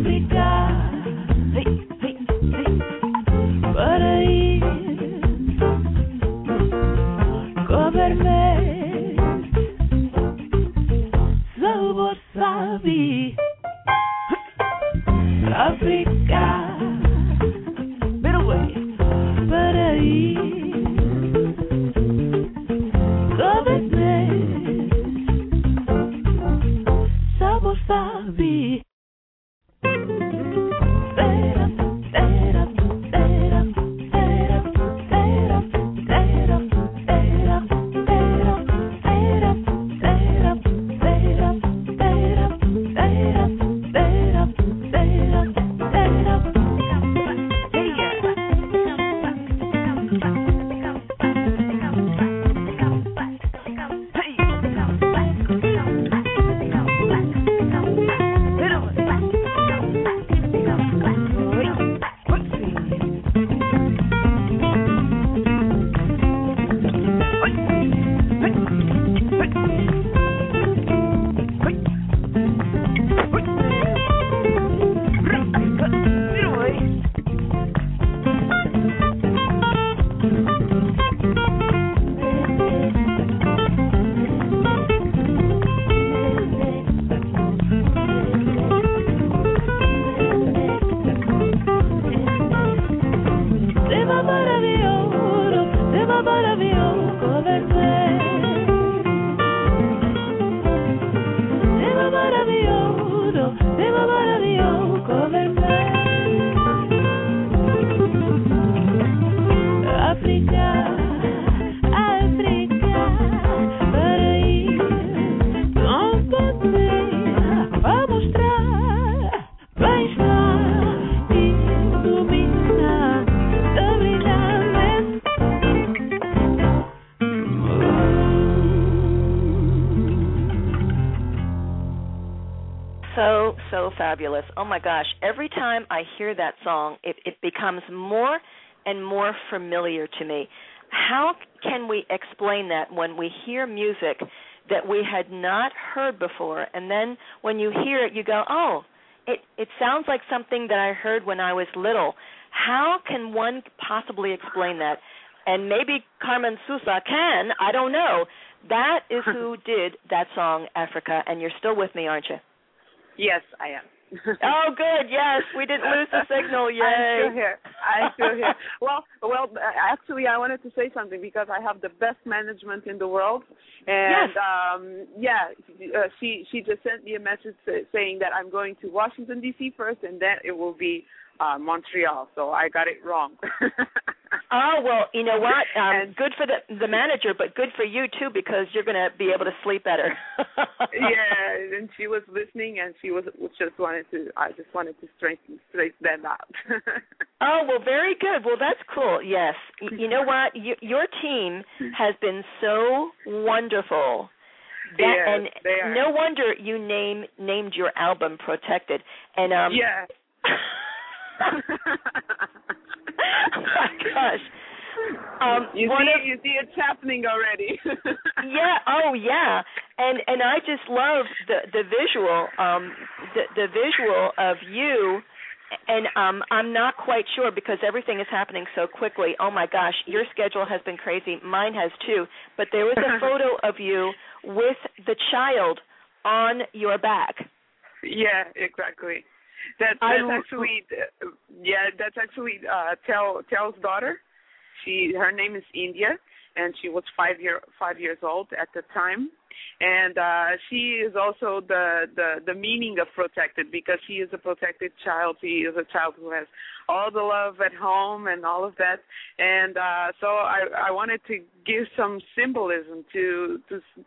So fabulous. Oh my gosh, every time I hear that song, it becomes more and more familiar to me. How can we explain that when we hear music that we had not heard before, and then when you hear it, you go, oh, it sounds like something that I heard when I was little. How can one possibly explain that? And maybe Carmen Sousa can, I don't know. That is who did that song, Africa, and you're still with me, aren't you? Yes, I am. Oh, good. Yes, we didn't lose the signal. Yay! I'm still here. Well. Actually, I wanted to say something because I have the best management in the world, and she just sent me a message saying that I'm going to Washington D.C. first, and then it will be Montreal. So I got it wrong. Oh, well, you know what? Good for the manager, but good for you, too, because you're going to be able to sleep better. Yeah, and she was listening, and I just wanted to straighten that out. Oh, well, very good. Well, that's cool, yes. You know what? Your team has been so wonderful. Yes, they are. No wonder you named your album Protected. And yeah. Oh my gosh! You see, it's happening already. Yeah. Oh, yeah. And I just love the visual, the visual of you. And I'm not quite sure because everything is happening so quickly. Oh my gosh, your schedule has been crazy. Mine has too. But there was a photo of you with the child on your back. Yeah, exactly. That's actually Tel's daughter. Her name is India, and she was 5 years old at the time. And she is also the meaning of protected because she is a protected child. She is a child who has all the love at home and all of that. And so I wanted to give some symbolism to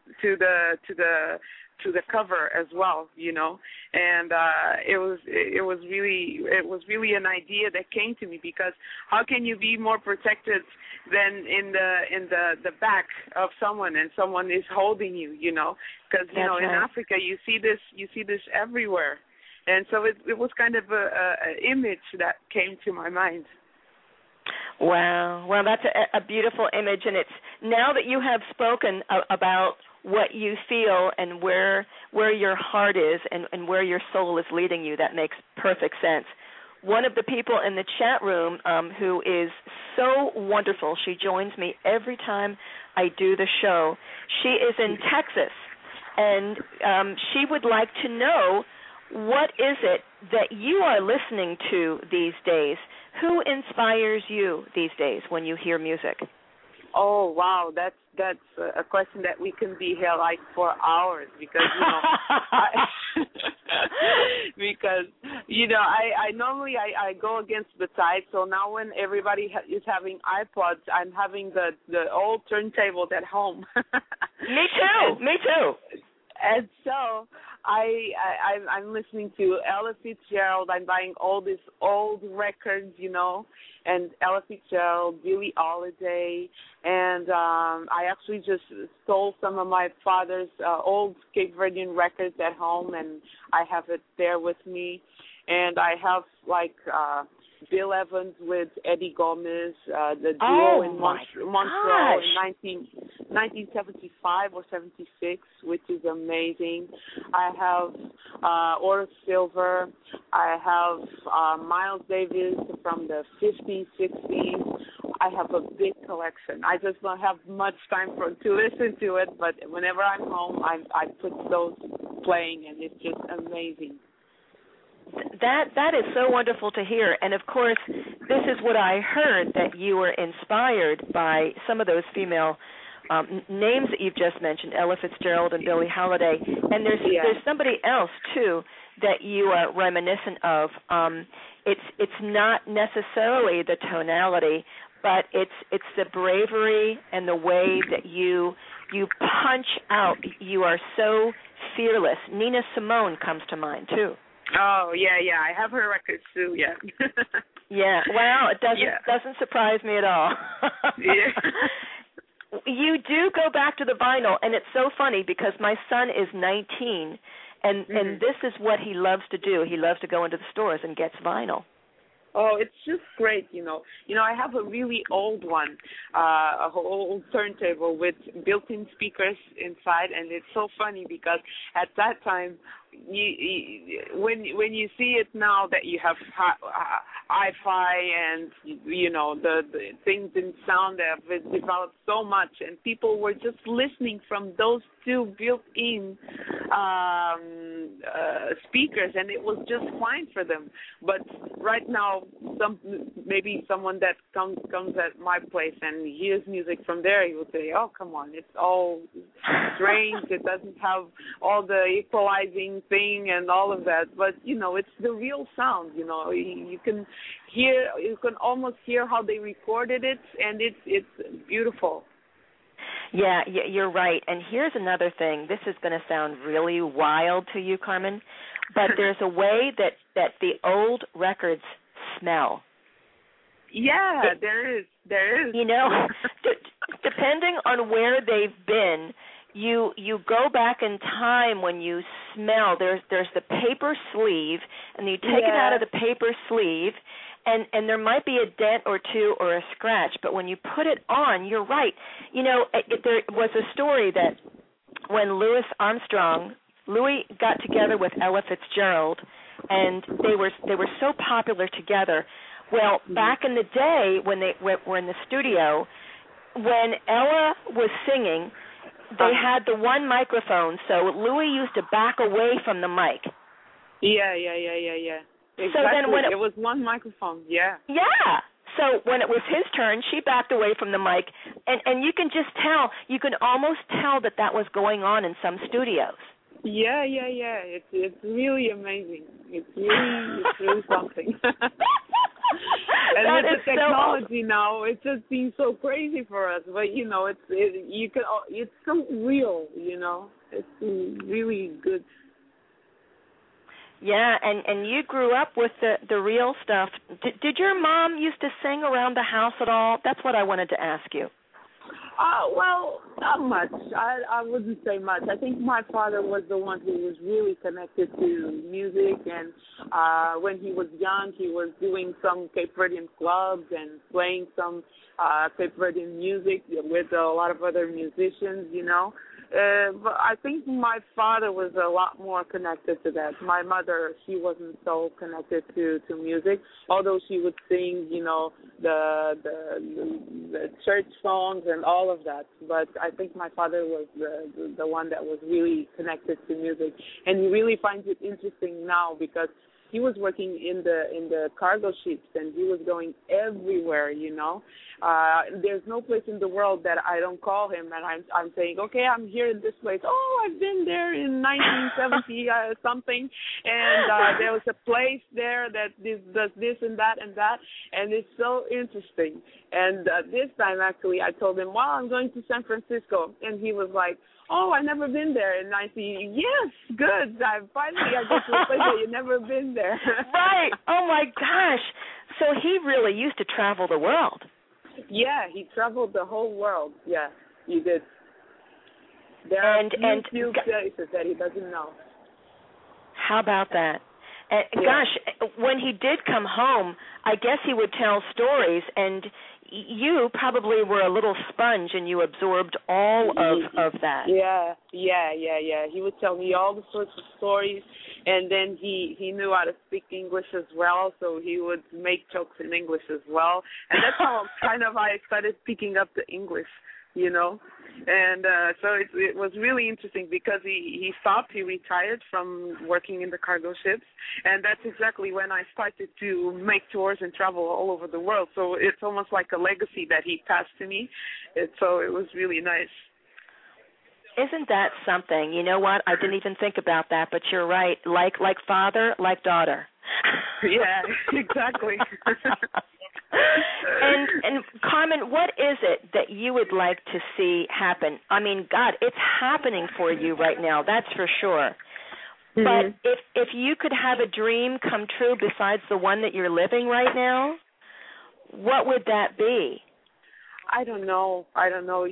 the cover as well, you know, and it was really an idea that came to me because how can you be more protected than in the back of someone and someone is holding you, you know, because you know in Africa you see this everywhere, and so it was kind of a image that came to my mind. Wow, well that's a beautiful image, and it's now that you have spoken about what you feel and where where your heart is and where your soul is leading you. That makes perfect sense. One of the people in the chat room who is so wonderful, she joins me every time I do the show. She is in Texas, and she would like to know, what is it that you are listening to these days? Who inspires you these days when you hear music? Oh wow, that's a question that we can be here like for hours, because I normally I go against the tide. So now when everybody is having iPods, I'm having the old turntables at home. Me too. And so I'm listening to Ella Fitzgerald. I'm buying all these old records, and Ella Fitzgerald, Billie Holiday, and I actually just stole some of my father's old Cape Verdean records at home, and I have it there with me. And I have Bill Evans with Eddie Gomez, the duo in Montreal in 1975 or 76, which is amazing. I have Horace Silver. I have Miles Davis from the 50s, 60s. I have a big collection. I just don't have much time to listen to it, but whenever I'm home, I put those playing, and it's just amazing. That is so wonderful to hear. And, of course, this is what I heard, that you were inspired by some of those female names that you've just mentioned, Ella Fitzgerald and Billie Holiday. And there's somebody else, too, that you are reminiscent of. It's not necessarily the tonality, but it's the bravery and the way that you punch out. You are so fearless. Nina Simone comes to mind, too. Oh, yeah, I have her records too, yeah. Yeah, wow, it doesn't surprise me at all. Yeah. You do go back to the vinyl, and it's so funny because my son is 19, and this is what he loves to do. He loves to go into the stores and gets vinyl. Oh, it's just great, I have a really old one, a whole turntable with built-in speakers inside, and it's so funny because at that time, when you see it now that you have hi-fi and the things in sound have developed so much, and people were just listening from those two built-in speakers, and it was just fine for them. But right now, maybe someone that comes at my place and hears music from there, he will say, "Oh, come on, it's all strange. It doesn't have all the equalizing thing and all of that." But it's the real sound. You can almost hear how they recorded it, and it's beautiful. Yeah, you're right. And here's another thing. This is going to sound really wild to you, Carmen, but there's a way that the old records smell. Yeah, there is. Depending on where they've been, you go back in time when you smell. There's the paper sleeve, and you take it out of the paper sleeve, and there might be a dent or two or a scratch, but when you put it on, you're right. There was a story that when Louis got together with Ella Fitzgerald, and they were so popular together. Well, back in the day when they were in the studio, when Ella was singing, they had the one microphone, so Louis used to back away from the mic. Yeah. Exactly. So then when it was one microphone, yeah. Yeah. So when it was his turn, she backed away from the mic, and you can just tell, you can almost tell that was going on in some studios. Yeah. It's really amazing. It's really something. And with the technology now, it just seems so crazy for us. But it's so real. It's really good. Yeah, and you grew up with the real stuff. Did your mom used to sing around the house at all? That's what I wanted to ask you. Well, not much. I wouldn't say much. I think my father was the one who was really connected to music, and when he was young, he was doing some Cape Verdean clubs and playing some Cape Verdean music with a lot of other musicians, But I think my father was a lot more connected to that. My mother, she wasn't so connected to music, although she would sing, the church songs and all of that. But I think my father was the one that was really connected to music, and he really finds it interesting now because he was working in the cargo ships, and he was going everywhere. There's no place in the world that I don't call him, and I'm saying, okay, I'm here in this place. Oh, I've been there in 1970 something, and there was a place there that does this and that, and it's so interesting. And this time, actually, I told him, well, I'm going to San Francisco, and he was like, oh, I've never been there. And I see, yes, good. Finally, I get to a place that you've never been there. Right. Oh, my gosh. So he really used to travel the world. Yeah, he traveled the whole world. Yeah, he did. There are few places that he doesn't know. How about that? And gosh, when he did come home, I guess he would tell stories, and you probably were a little sponge, and you absorbed all of that. Yeah. He would tell me all the sorts of stories, and then he knew how to speak English as well, so he would make jokes in English as well, and that's how I started picking up the English. And so it was really interesting because he stopped, he retired from working in the cargo ships, and that's exactly when I started to make tours and travel all over the world. So it's almost like a legacy that he passed to me, so it was really nice. Isn't that something? You know what? I didn't even think about that, but you're right. Like father, like daughter. Yeah, exactly. And Carmen, what is it that you would like to see happen? I mean, God, it's happening for you right now, that's for sure. Mm-hmm. But if you could have a dream come true besides the one that you're living right now, what would that be? I don't know. I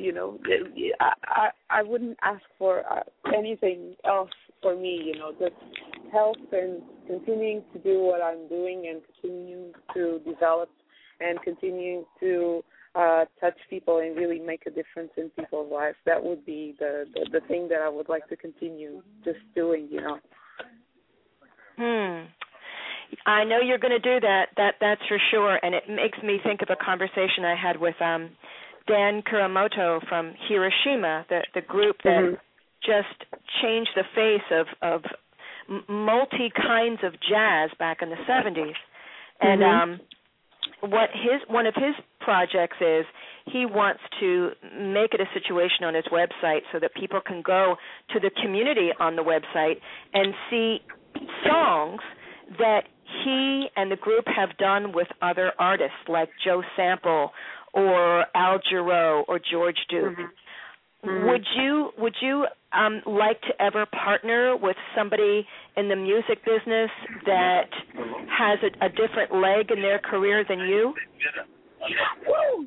wouldn't ask for anything else for me, just health and continuing to do what I'm doing and continuing to develop and continue to touch people and really make a difference in people's lives. That would be the thing that I would like to continue just doing, I know you're going to do that. That's for sure. And it makes me think of a conversation I had with Dan Kuramoto from Hiroshima, the group that just changed the face of multi kinds of jazz back in the 70s. And one of his projects is he wants to make it a situation on his website so that people can go to the community on the website and see songs that he and the group have done with other artists like Joe Sample or Al Jarreau or George Duke. Would you like to ever partner with somebody in the music business that has a different leg in their career than you? Well,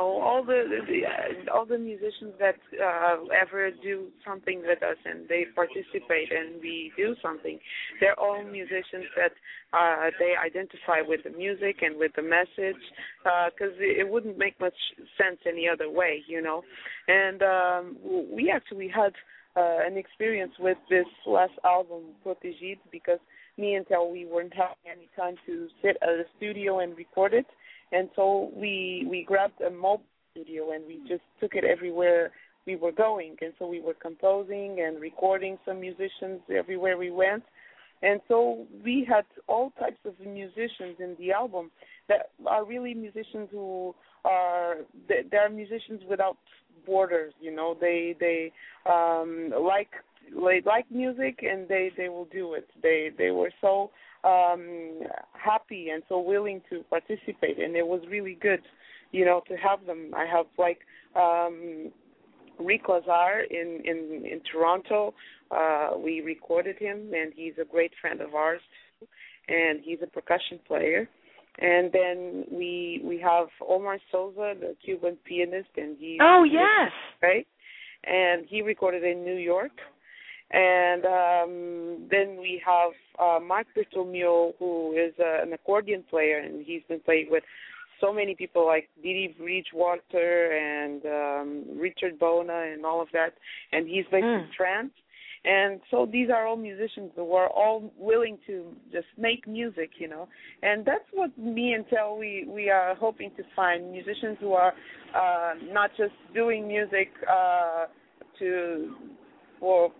all the musicians that ever do something with us and they participate and we do something, they're all musicians that they identify with the music and with the message, because it wouldn't make much sense any other way, And we actually had an experience with this last album, Protegido, because me and Tel, we weren't having any time to sit at a studio and record it. And so we grabbed a mobile studio and we just took it everywhere we were going. And so we were composing and recording some musicians everywhere we went. And so we had all types of musicians in the album that are really musicians who they're musicians without borders, They like music and they will do it. They were so happy and so willing to participate, and it was really good, to have them. I have Rick Lazar in Toronto. We recorded him, and he's a great friend of ours too, and he's a percussion player. And then we have Omar Sosa, the Cuban pianist, and he's right, and he recorded in New York. And then we have Mark Bertomeu, who is an accordion player, and he's been playing with so many people like Didi Bridgewater and Richard Bona and all of that, and he's based in France. And so these are all musicians who are all willing to just make music, you know. And that's what me and Tel, we are hoping to find, musicians who are not just doing music for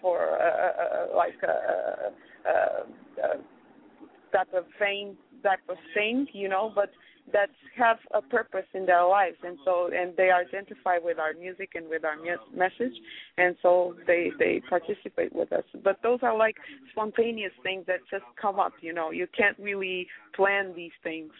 type of thing, you know, but that have a purpose in their lives, and they identify with our music and with our message, and so they participate with us. But those are like spontaneous things that just come up, you know. You can't really plan these things.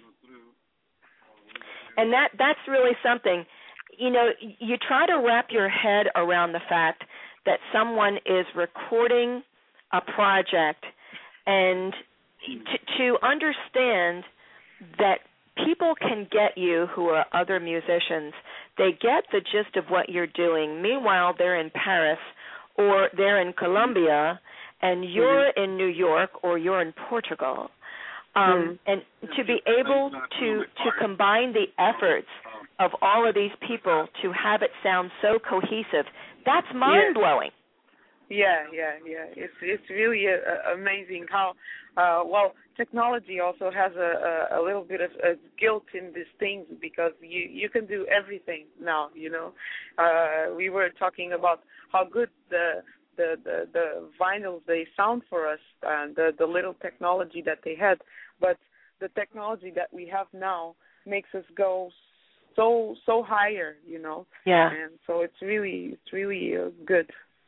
And that's really something. You know, you try to wrap your head around the fact that someone is recording a project, and to understand that people can get you who are other musicians. They get the gist of what you're doing. Meanwhile, they're in Paris or they're in Colombia, and you're in New York or you're in Portugal. And to be able to combine the efforts of all of these people to have it sound so cohesive, that's mind-blowing. Yeah. It's really amazing how, technology also has a little bit of guilt in these things, because you can do everything now, you know. We were talking about how good the vinyls, they sound for us, and the little technology that they had, but the technology that we have now makes us go so higher, you know. Yeah. And so it's really good.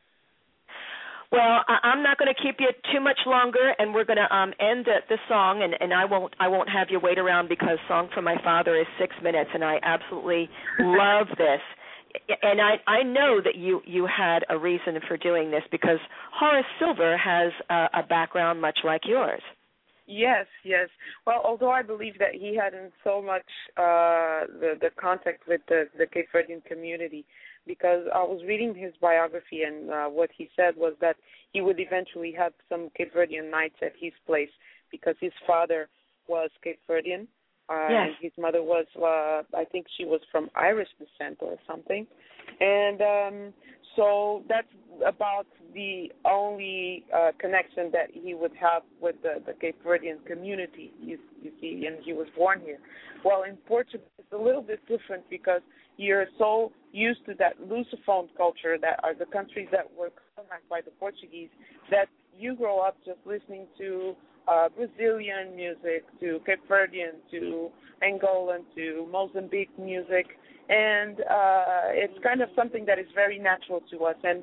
Well, I'm not going to keep you too much longer, and we're going to end the song, and I won't have you wait around, because Song for My Father is 6 minutes, and I absolutely love this. And I know that you had a reason for doing this, because Horace Silver has a background much like yours. Yes. Well, although I believe that he hadn't so much the contact with the Cape Verdean community, because I was reading his biography, and what he said was that he would eventually have some Cape Verdean nights at his place, because his father was Cape Verdean, and his mother was, I think she was from Irish descent or something. And so that's about the only connection that he would have with the Cape Verdean community, you see, and he was born here. Well, in Portugal, it's a little bit different, because you're so used to that Lusophone culture, that are the countries that were colonized by the Portuguese, that you grow up just listening to Brazilian music, to Cape Verdean, to Angolan, to Mozambique music, and it's kind of something that is very natural to us, and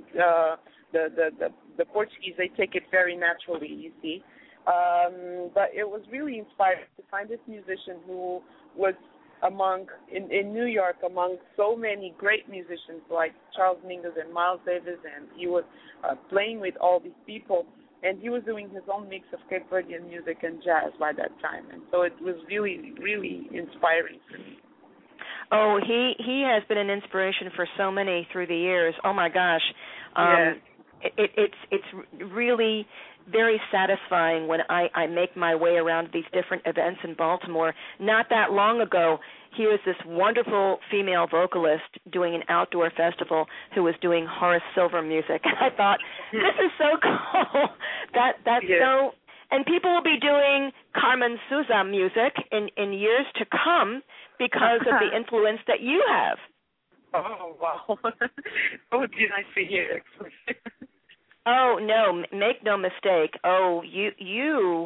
the Portuguese, they take it very naturally, you see. But it was really inspiring to find this musician who was in New York among so many great musicians like Charles Mingus and Miles Davis, and he was playing with all these people, and he was doing his own mix of Cape Verdean music and jazz by that time, and so it was really, really inspiring for me. Oh, he has been an inspiration for so many through the years. Oh my gosh, it's really very satisfying when I make my way around these different events in Baltimore. Not that long ago, here was this wonderful female vocalist doing an outdoor festival who was doing Horace Silver music. I thought, this is so cool. That's so. And people will be doing Carmen Souza music in years to come because of the influence that you have. Oh, wow. That would be nice to hear. Oh, no, make no mistake. Oh, you,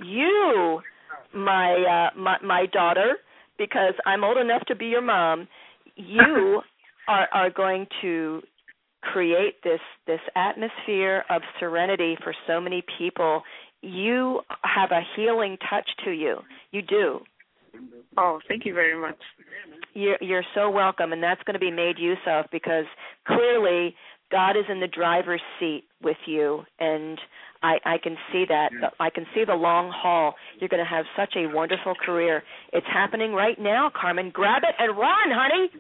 my daughter, because I'm old enough to be your mom, you are going to create this atmosphere of serenity for so many people. You have a healing touch to you. You do. Oh, thank you very much. You're so welcome, and that's going to be made use of, because clearly God is in the driver's seat with you, and I can see that. I can see the long haul. You're going to have such a wonderful career. It's happening right now, Carmen. Grab it and run, honey.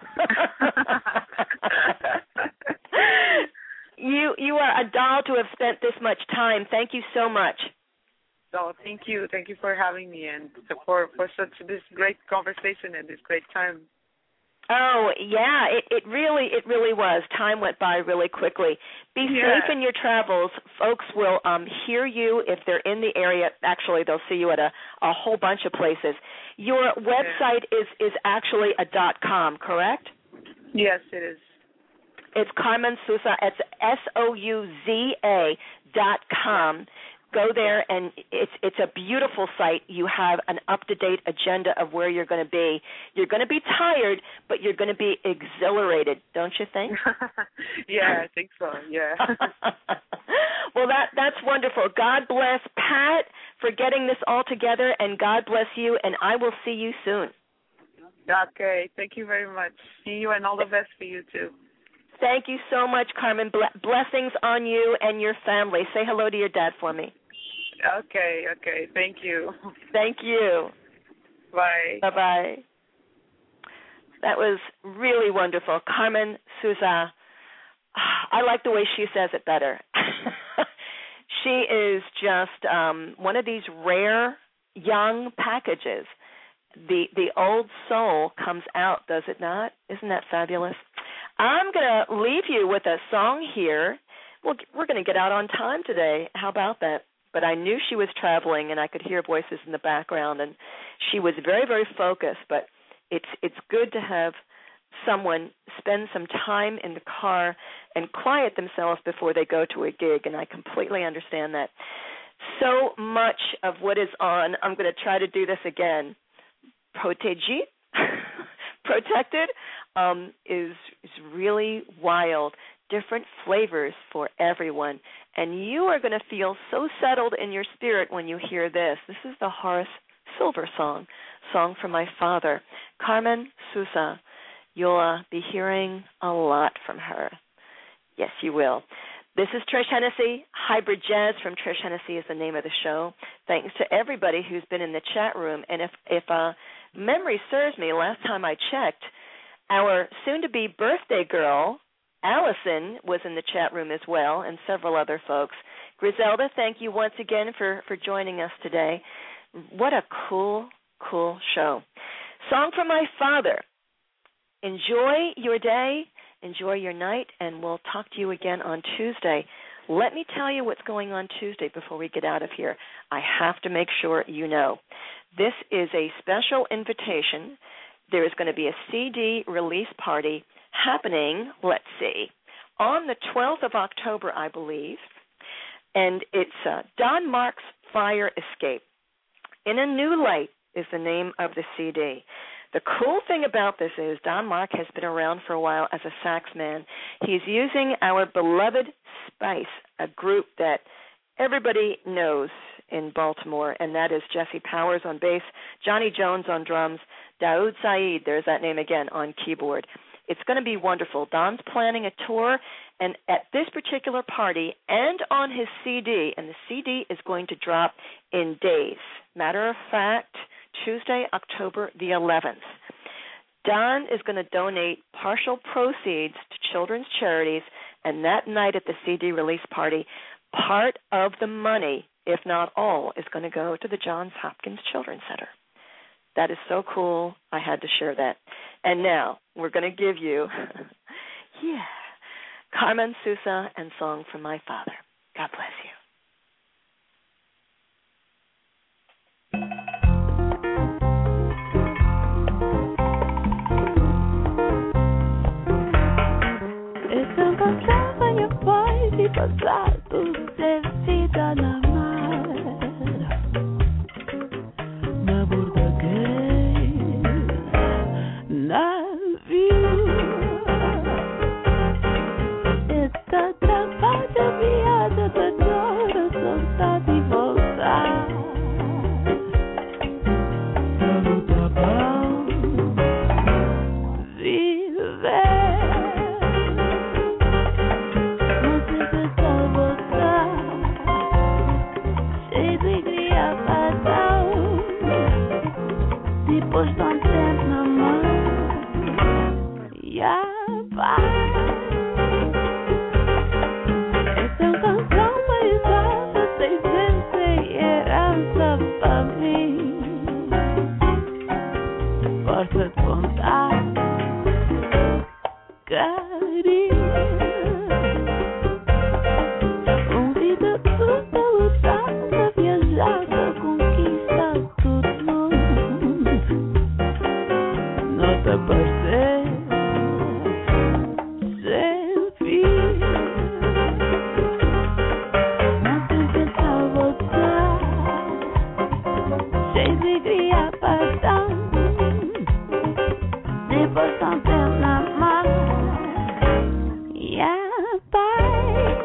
You are a doll to have spent this much time. Thank you so much. So thank you for having me and for such this great conversation and this great time. Oh, yeah, it really was. Time went by really quickly. Be safe in your travels. Folks will hear you if they're in the area. Actually, they'll see you at a whole bunch of places. Your website is actually a .com, correct? Yes, it is. It's Carmen Souza. It's SOUZA.com. Go there, and it's a beautiful site. You have an up-to-date agenda of where you're going to be. You're going to be tired, but you're going to be exhilarated, don't you think? Yeah, I think so, yeah. Well, that's wonderful. God bless Pat for getting this all together, and God bless you, and I will see you soon. Okay, thank you very much. See you, and all the best for you, too. Thank you so much, Carmen. Blessings on you and your family. Say hello to your dad for me. Okay. Thank you. Thank you. Bye. Bye-bye. That was really wonderful. Carmen Souza. I like the way she says it better. She is just one of these rare young packages. The old soul comes out, does it not? Isn't that fabulous? I'm going to leave you with a song here. Well, we're going to get out on time today. How about that? But I knew she was traveling, and I could hear voices in the background, and she was very, very focused. But it's good to have someone spend some time in the car and quiet themselves before they go to a gig, and I completely understand that. So much of what is on, I'm going to try to do this again, protégé, protected, is really wild, different flavors for everyone. And you are going to feel so settled in your spirit when you hear this. This is the Horace Silver song for my father, Carmen Souza. You'll be hearing a lot from her. Yes, you will. This is Trish Hennessy. Hybrid Jazz from Trish Hennessy is the name of the show. Thanks to everybody who's been in the chat room. And if memory serves me, last time I checked, our soon-to-be birthday girl, Allison, was in the chat room as well, and several other folks. Griselda, thank you once again for joining us today. What a cool show. Song from my father. Enjoy your day, enjoy your night, and we'll talk to you again on Tuesday. Let me tell you what's going on Tuesday before we get out of here. I have to make sure you know. This is a special invitation. There is going to be a CD release party happening, let's see, on the 12th of October, I believe, and it's Don Mark's Fire Escape. In a New Light is the name of the CD. The cool thing about this is Don Mark has been around for a while as a sax man. He's using our beloved Spice, a group that everybody knows in Baltimore, and that is Jesse Powers on bass, Johnny Jones on drums, Daoud Saeed, there's that name again, on keyboard. It's going to be wonderful. Don's planning a tour, and at this particular party and on his CD, and the CD is going to drop in days. Matter of fact, Tuesday, October the 11th. Don is going to donate partial proceeds to children's charities, and that night at the CD release party, part of the money, if not all, is going to go to the Johns Hopkins Children's Center. That is so cool. I had to share that. And now we're going to give you, Carmen Souza and Song from My Father. God bless you. Passados de vida na mar, na bordagueira, navio. Esta trabalha viada da hora soltada e voltar. No trabalho, viver. Depois de um tempo na mão, essa canção mais alta, 600 era força de vontade, carinho. Convida tudo a lutar, a viajar, a conquistar todo mundo. Não te aparecer sem fim. Não te pensar voltar, sem alegria, paixão. Depois não tem na mão. Yeah, bye.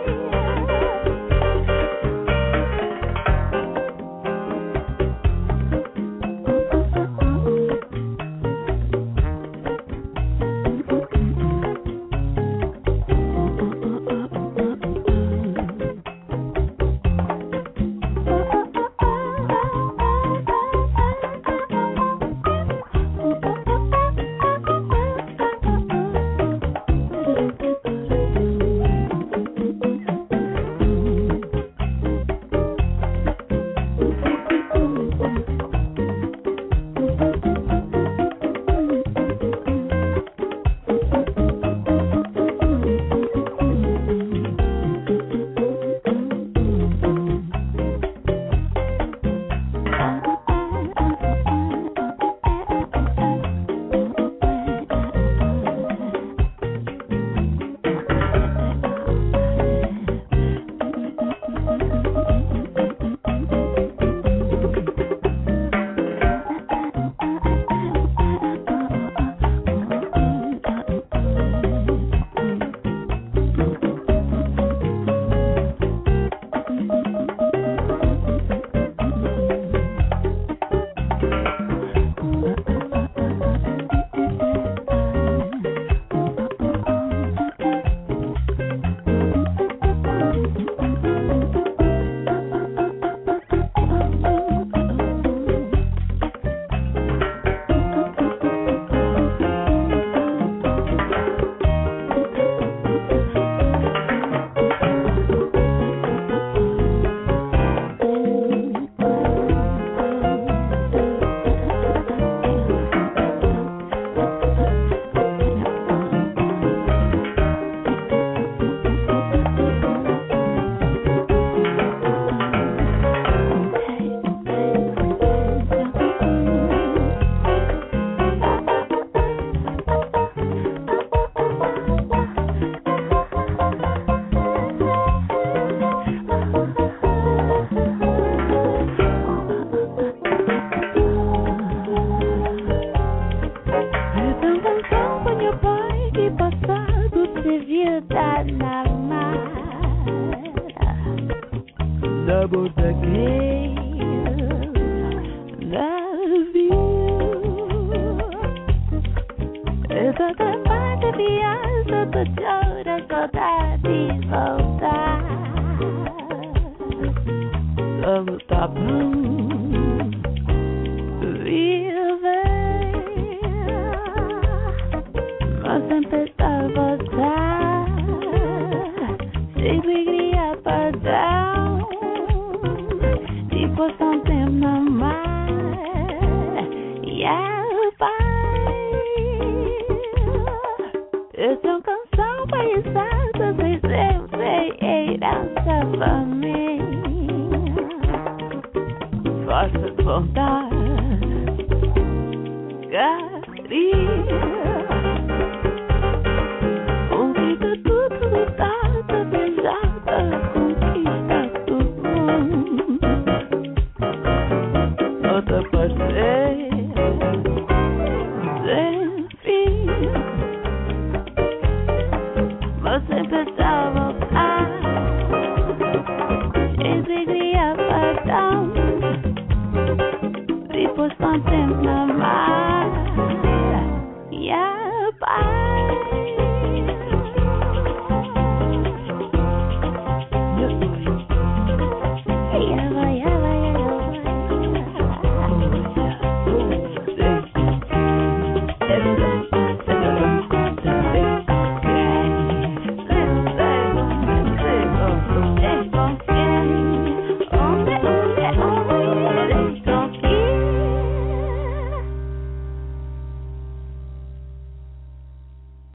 Depois não tem na mão.